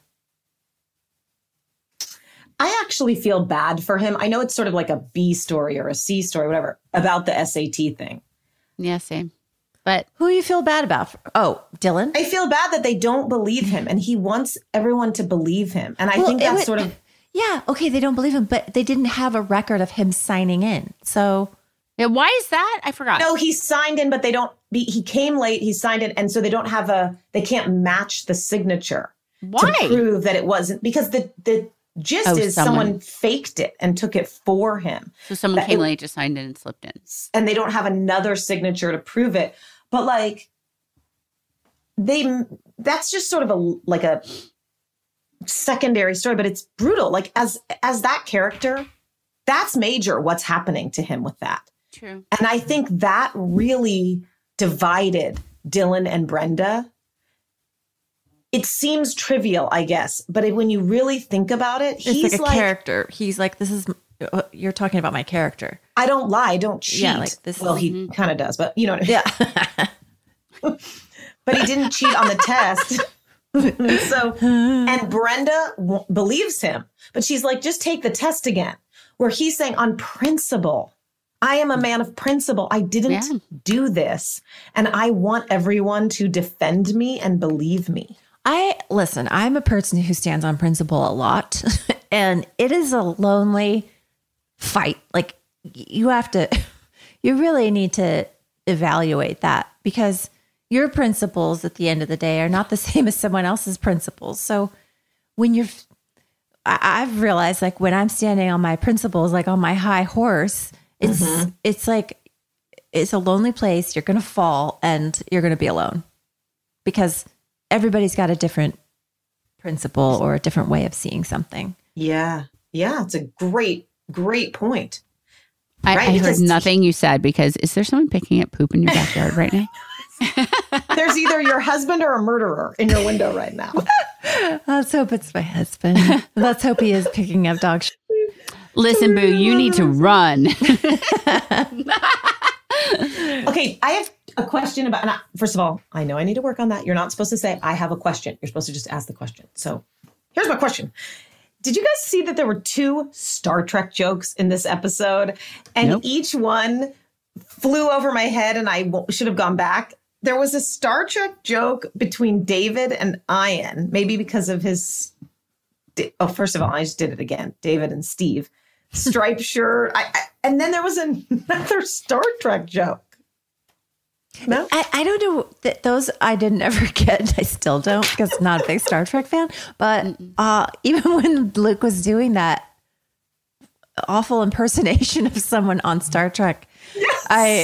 I actually feel bad for him. I know it's sort of like a B story or a C story, whatever, about the S A T thing. Yeah, same. But Who you feel bad about? For, oh, Dylan. I feel bad that they don't believe him and he wants everyone to believe him. And I Well, think it that's would- sort of, Yeah, okay, they don't believe him, but they didn't have a record of him signing in. So yeah, why is that? I forgot. no, he signed in, but they don't, be, he came late, he signed in. And so they don't have a, they can't match the signature Why? to prove that it wasn't, because the, the gist Oh, is someone. someone faked it and took it for him. So someone that came it- late, just signed in and slipped in. And they don't have another signature to prove it. But like, they, that's just sort of a, like a secondary story, but it's brutal. Like as, as that character, that's major what's happening to him with that. True. And I think that really divided Dylan and Brenda. It seems trivial, I guess, but when you really think about it, it's he's like a like, character. He's like, this is, you're talking about my character. I don't lie, I don't cheat. Yeah, like this well, is- he kind of does, but you know what I mean? Yeah. But he didn't cheat on the test. So, and Brenda w- believes him, but she's like, just take the test again. Where he's saying, on principle, I am a man of principle. I didn't Yeah. do this. And I want everyone to defend me and believe me. I listen, I'm a person who stands on principle a lot, and it is a lonely fight. Like you have to, you really need to evaluate that because your principles at the end of the day are not the same as someone else's principles. So when you're, I, I've realized like when I'm standing on my principles, like on my high horse, it's, Mm-hmm. it's like, it's a lonely place. You're going to fall and you're going to be alone because everybody's got a different principle or a different way of seeing something. Yeah. Yeah. It's a great, great point. I, Right, I heard because- nothing you said because is there someone picking up poop in your backyard right now? There's either your husband or a murderer in your window right now. Let's hope it's my husband. Let's hope he is picking up dog shit. Listen, Boo, you need to run. Okay, I have a question about, and I, first of all, I know I need to work on that. You're not supposed to say, I have a question. You're supposed to just ask the question. So here's my question. Did you guys see that there were two Star Trek jokes in this episode? And Nope. each one flew over my head and I w- should have gone back. There was a Star Trek joke between David and Ian, maybe because of his, oh, first of all, I just did it again. David and Steve. Striped shirt. I, I, and then there was another Star Trek joke. No? I, I don't know that those I didn't ever get. I still don't because I'm not a big Star Trek fan. But uh, even when Luke was doing that awful impersonation of someone on Star Trek, Yes. I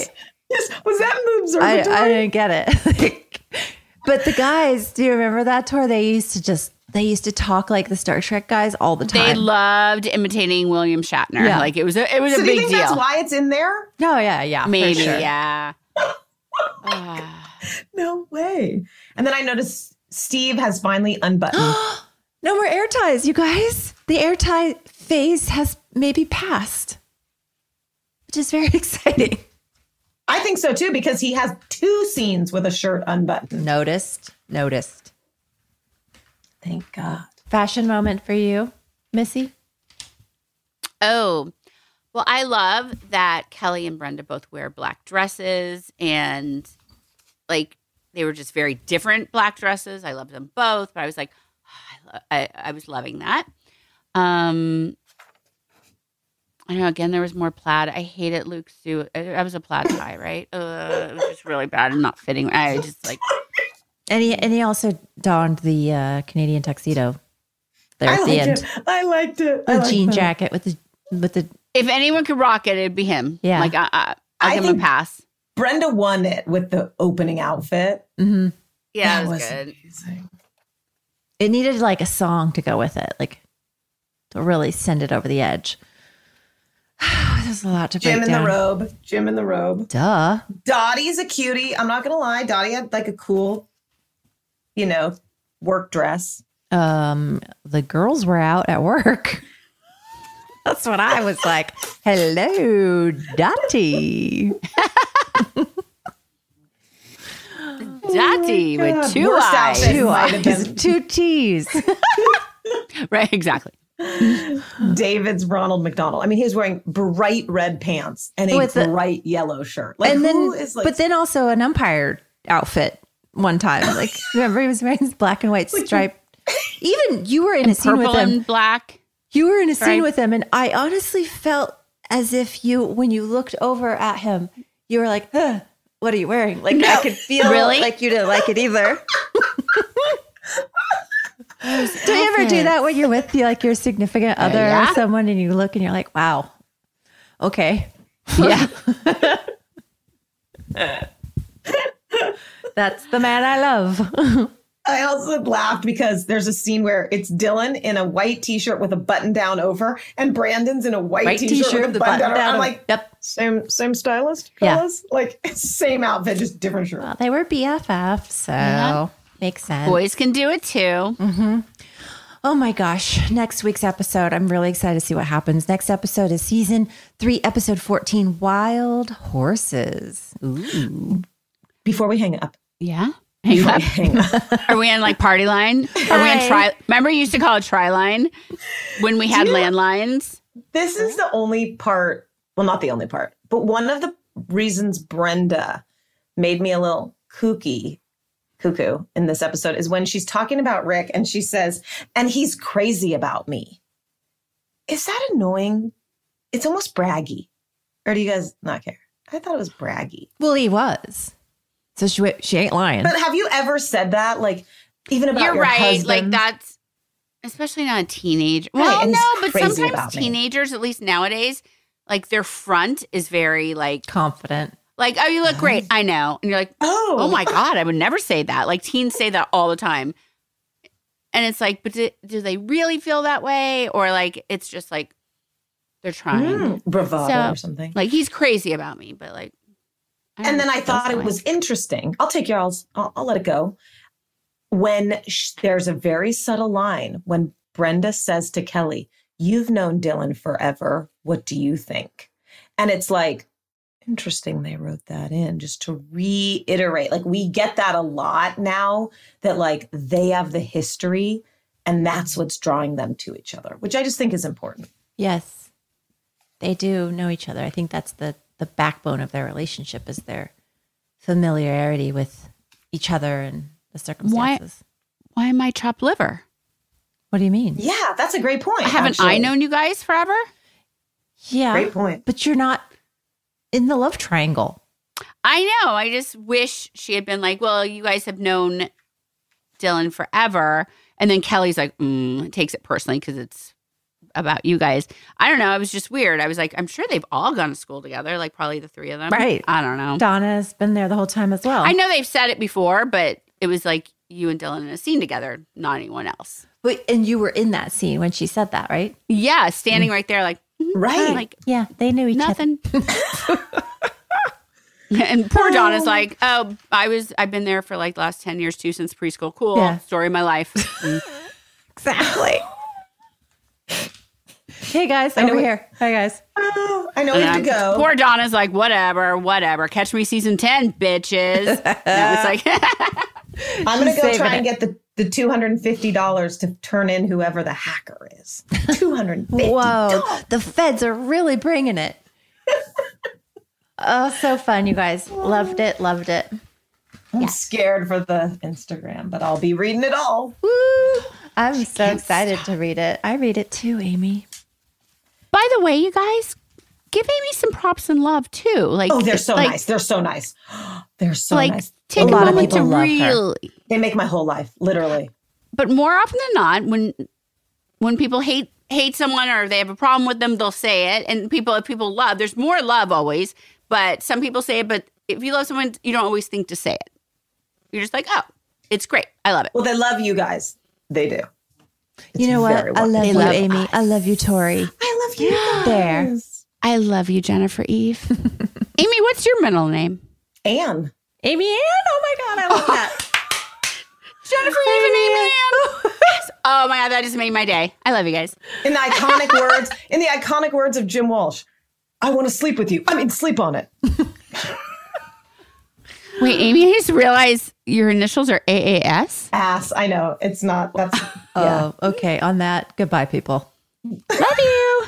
Yes, was that in the I, observatory? I didn't get it. Like, but the guys, do you remember that tour? They used to just, they used to talk like the Star Trek guys all the time. They loved imitating William Shatner. Yeah. Like it was a, it was so a do you big think deal. that's why it's in there? No, yeah, yeah. for Maybe, sure. yeah. Ah. No way. And then I noticed Steve has finally unbuttoned. No more air ties, you guys. The air tie phase has maybe passed, which is very exciting. I think so too, because he has two scenes with a shirt unbuttoned. Noticed, noticed. Thank God. Fashion moment for you, Missy? Oh, well, I love that Kelly and Brenda both wear black dresses, and like they were just very different black dresses. I loved them both, but I was like, oh, I, lo- I, I was loving that. Um, I don't know. Again, there was more plaid. I hated Luke's suit. I, I was a plaid tie, right? Uh, it was just really bad and not fitting. I just like. And he, and he also donned the uh, Canadian tuxedo there I at the liked end. it. I liked it. I The liked jean that. jacket with the with the If anyone could rock it, it'd be him. Yeah. Like I, I, I'll I give him a think- pass. Brenda won it with the opening outfit. mhm. Yeah, That it was, was good. amazing. It needed like a song to go with it, like to really send it over the edge. There's a lot to break Jim in down. the robe. Jim in the robe. Duh. Dottie's a cutie. I'm not gonna lie. Dottie had like a cool, you know, work dress. Um, the girls were out at work. That's what I was like. Hello, Dottie. Dottie with God, two worst eyes. outfit Two might have eyes, been two T's. Right, exactly. David's Ronald McDonald. I mean, he was wearing bright red pants and a With the- bright yellow shirt. Like, and then, who is like? but then also an umpire outfit one time. Like, remember he was wearing his black and white stripe. Even you were in a scene with Purple him. and black. You were in a scene Right. with him, and I honestly felt as if you, when you looked over at him, you were like, huh, "What are you wearing?" Like I could feel Really? like you didn't like it either. Do you ever do that when you're with you, like your significant other yeah. or someone, and you look and you're like, "Wow, okay, Yeah. that's the man I love." I also laughed because there's a scene where it's Dylan in a white t-shirt with a button down over, and Brandon's in a white, White t-shirt, t-shirt with a with the button, button down. down. I'm like, Yep. same same stylist, Yeah. fellas? Like same outfit, just different shirt. Well, they were B F F, so Yeah. makes sense. Boys can do it too. Oh my gosh. Next week's episode, I'm really excited to see what happens. Next episode is season three, episode fourteen, Wild Horses. Ooh. Before we hang up, Yeah. Hang before up. we hang up, Are we in like party line? Are we in Hi. tri? Remember, you used to call it tri line when we had landlines. this is the only part. Well, not the only part, but one of the reasons Brenda made me a little kooky, cuckoo in this episode is when she's talking about Rick and she says, "And he's crazy about me." Is that annoying? It's almost braggy. Or do you guys not care? I thought it was braggy. Well, he was. So she, she ain't lying. But have you ever said that? Like, even about You're your right. husband? Like that's especially not a teenager. Right, Well, and he's no, but crazy sometimes about me. teenagers, at least nowadays, like their front is very like Confident. like oh, you look great. I know, and you're like, Oh. oh my god, I would never say that. Like teens say that all the time, and it's like, but do, do they really feel that way, or like it's just like they're trying? Mm, bravado So, or something. Like he's crazy about me, but like. I don't And then know I if that's thought the it way. was interesting. I'll take yours. I'll, I'll let it go. When sh- there's a very subtle line when Brenda says to Kelly, "You've known Dylan forever. What do you think?" And it's like, interesting they wrote that in just to reiterate. Like we get that a lot now that like they have the history and that's what's drawing them to each other, which I just think is important. Yes. They do know each other. I think that's the, the backbone of their relationship is their familiarity with each other and the circumstances. Why am I chopped liver? What do you mean? Yeah, that's a great point. Haven't I actually. known you guys forever? Yeah. Great point. But you're not in the love triangle. I know. I just wish she had been like, well, you guys have known Dylan forever. And then Kelly's like, mm, takes it personally because it's about you guys. I don't know. It was just weird. I was like, I'm sure they've all gone to school together, like probably the three of them. Right. I don't know. Donna's been there the whole time as well. I know they've said it before, but it was like you and Dylan in a scene together, not anyone else. But, and you were in that scene when she said that, right? Yeah, standing right there like, Right. like Yeah, they knew each nothing. And poor Donna's like, oh, I was, I've been there for like the last ten years too, since preschool. Cool. Yeah. Story of my life. other. Exactly. Hey, guys, I know over it- here. Hi, guys. Oh, I know we And have to I'm- go. Poor Donna's like, whatever, whatever. Catch me season ten, bitches. No, it's like, I'm going to go saving try it. and get the, the two hundred fifty dollars to turn in whoever the hacker is. two hundred fifty dollars. Whoa, the feds are really bringing it. Oh, so fun, you guys. Loved it, loved it. I'm scared for the Instagram, but I'll be reading it all. Woo! I'm so excited to read it. I read it too, Amy. by the way, you guys, give Amy some props and love too. Like, Oh, they're so like, nice. They're so nice. They're so like, nice. take A a, lot of moment to people love her. really. They make my whole life, literally. But more often than not, when when people hate hate someone or they have a problem with them, they'll say it. And people, if people love, there's more love always. But some people say it. But if you love someone, you don't always think to say it. You're just like, oh, it's great. I love it. Well, they love you guys. They do. You know what? very I well- love They you, love Amy. I love you, Tori. I love you guys. There. I love you, Jennifer Eve. Amy, what's your middle name? Anne. Amy Ann? Oh my God, I love that. Jennifer Eve and Amy Ann. Yes. Oh my God, that just made my day. I love you guys. In the iconic words, in the iconic words of Jim Walsh, I want to sleep with you. I mean, sleep on it. Wait, Amy, I just realized your initials are A A S. Ass. I know. It's not. That's. Yeah. Oh, okay. On that, goodbye, people. Love you.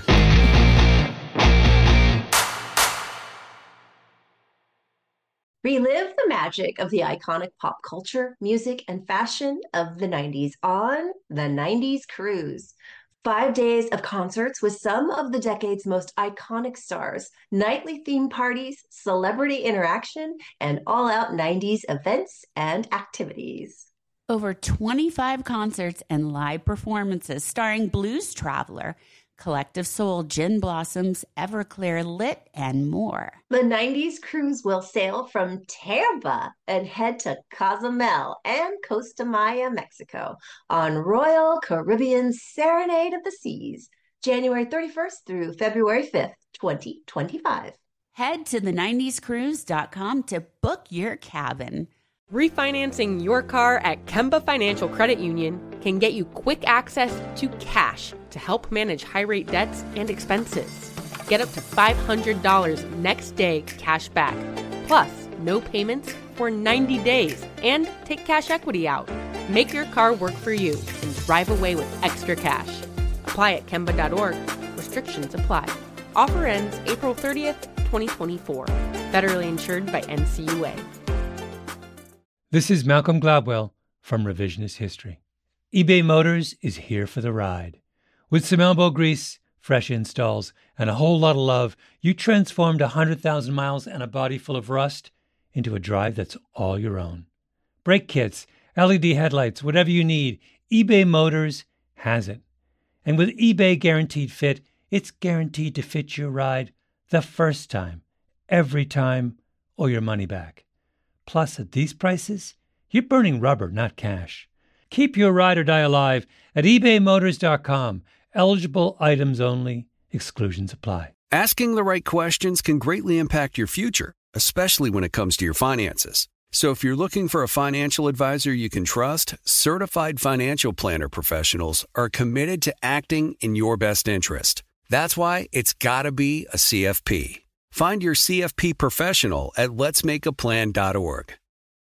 Relive the magic of the iconic pop culture, music, and fashion of the nineties on the nineties Cruise. Five days of concerts with some of the decade's most iconic stars, nightly theme parties, celebrity interaction, and all-out nineties events and activities. Over twenty-five concerts and live performances starring Blues Traveler, Collective Soul, Gin Blossoms, Everclear, Lit, and more. The nineties Cruise will sail from Tampa and head to Cozumel and Costa Maya, Mexico on Royal Caribbean Serenade of the Seas, January thirty-first through February fifth, twenty twenty-five. Head to the nineties cruise dot com to book your cabin. Refinancing your car at Kemba Financial Credit Union can get you quick access to cash to help manage high-rate debts and expenses. Get up to five hundred dollars next day cash back, plus no payments for ninety days, and take cash equity out. Make your car work for you and drive away with extra cash. Apply at Kemba dot org. Restrictions apply. Offer ends April thirtieth, twenty twenty-four. Federally insured by N C U A. This is Malcolm Gladwell from Revisionist History. eBay Motors is here for the ride. With some elbow grease, fresh installs, and a whole lot of love, you transformed one hundred thousand miles and a body full of rust into a drive that's all your own. Brake kits, L E D headlights, whatever you need, eBay Motors has it. And with eBay Guaranteed Fit, it's guaranteed to fit your ride the first time, every time, or your money back. Plus, at these prices, you're burning rubber, not cash. Keep your ride or die alive at ebay motors dot com. Eligible items only. Exclusions apply. Asking the right questions can greatly impact your future, especially when it comes to your finances. So if you're looking for a financial advisor you can trust, certified financial planner professionals are committed to acting in your best interest. That's why it's got to be a C F P. Find your C F P professional at lets make a plan dot org.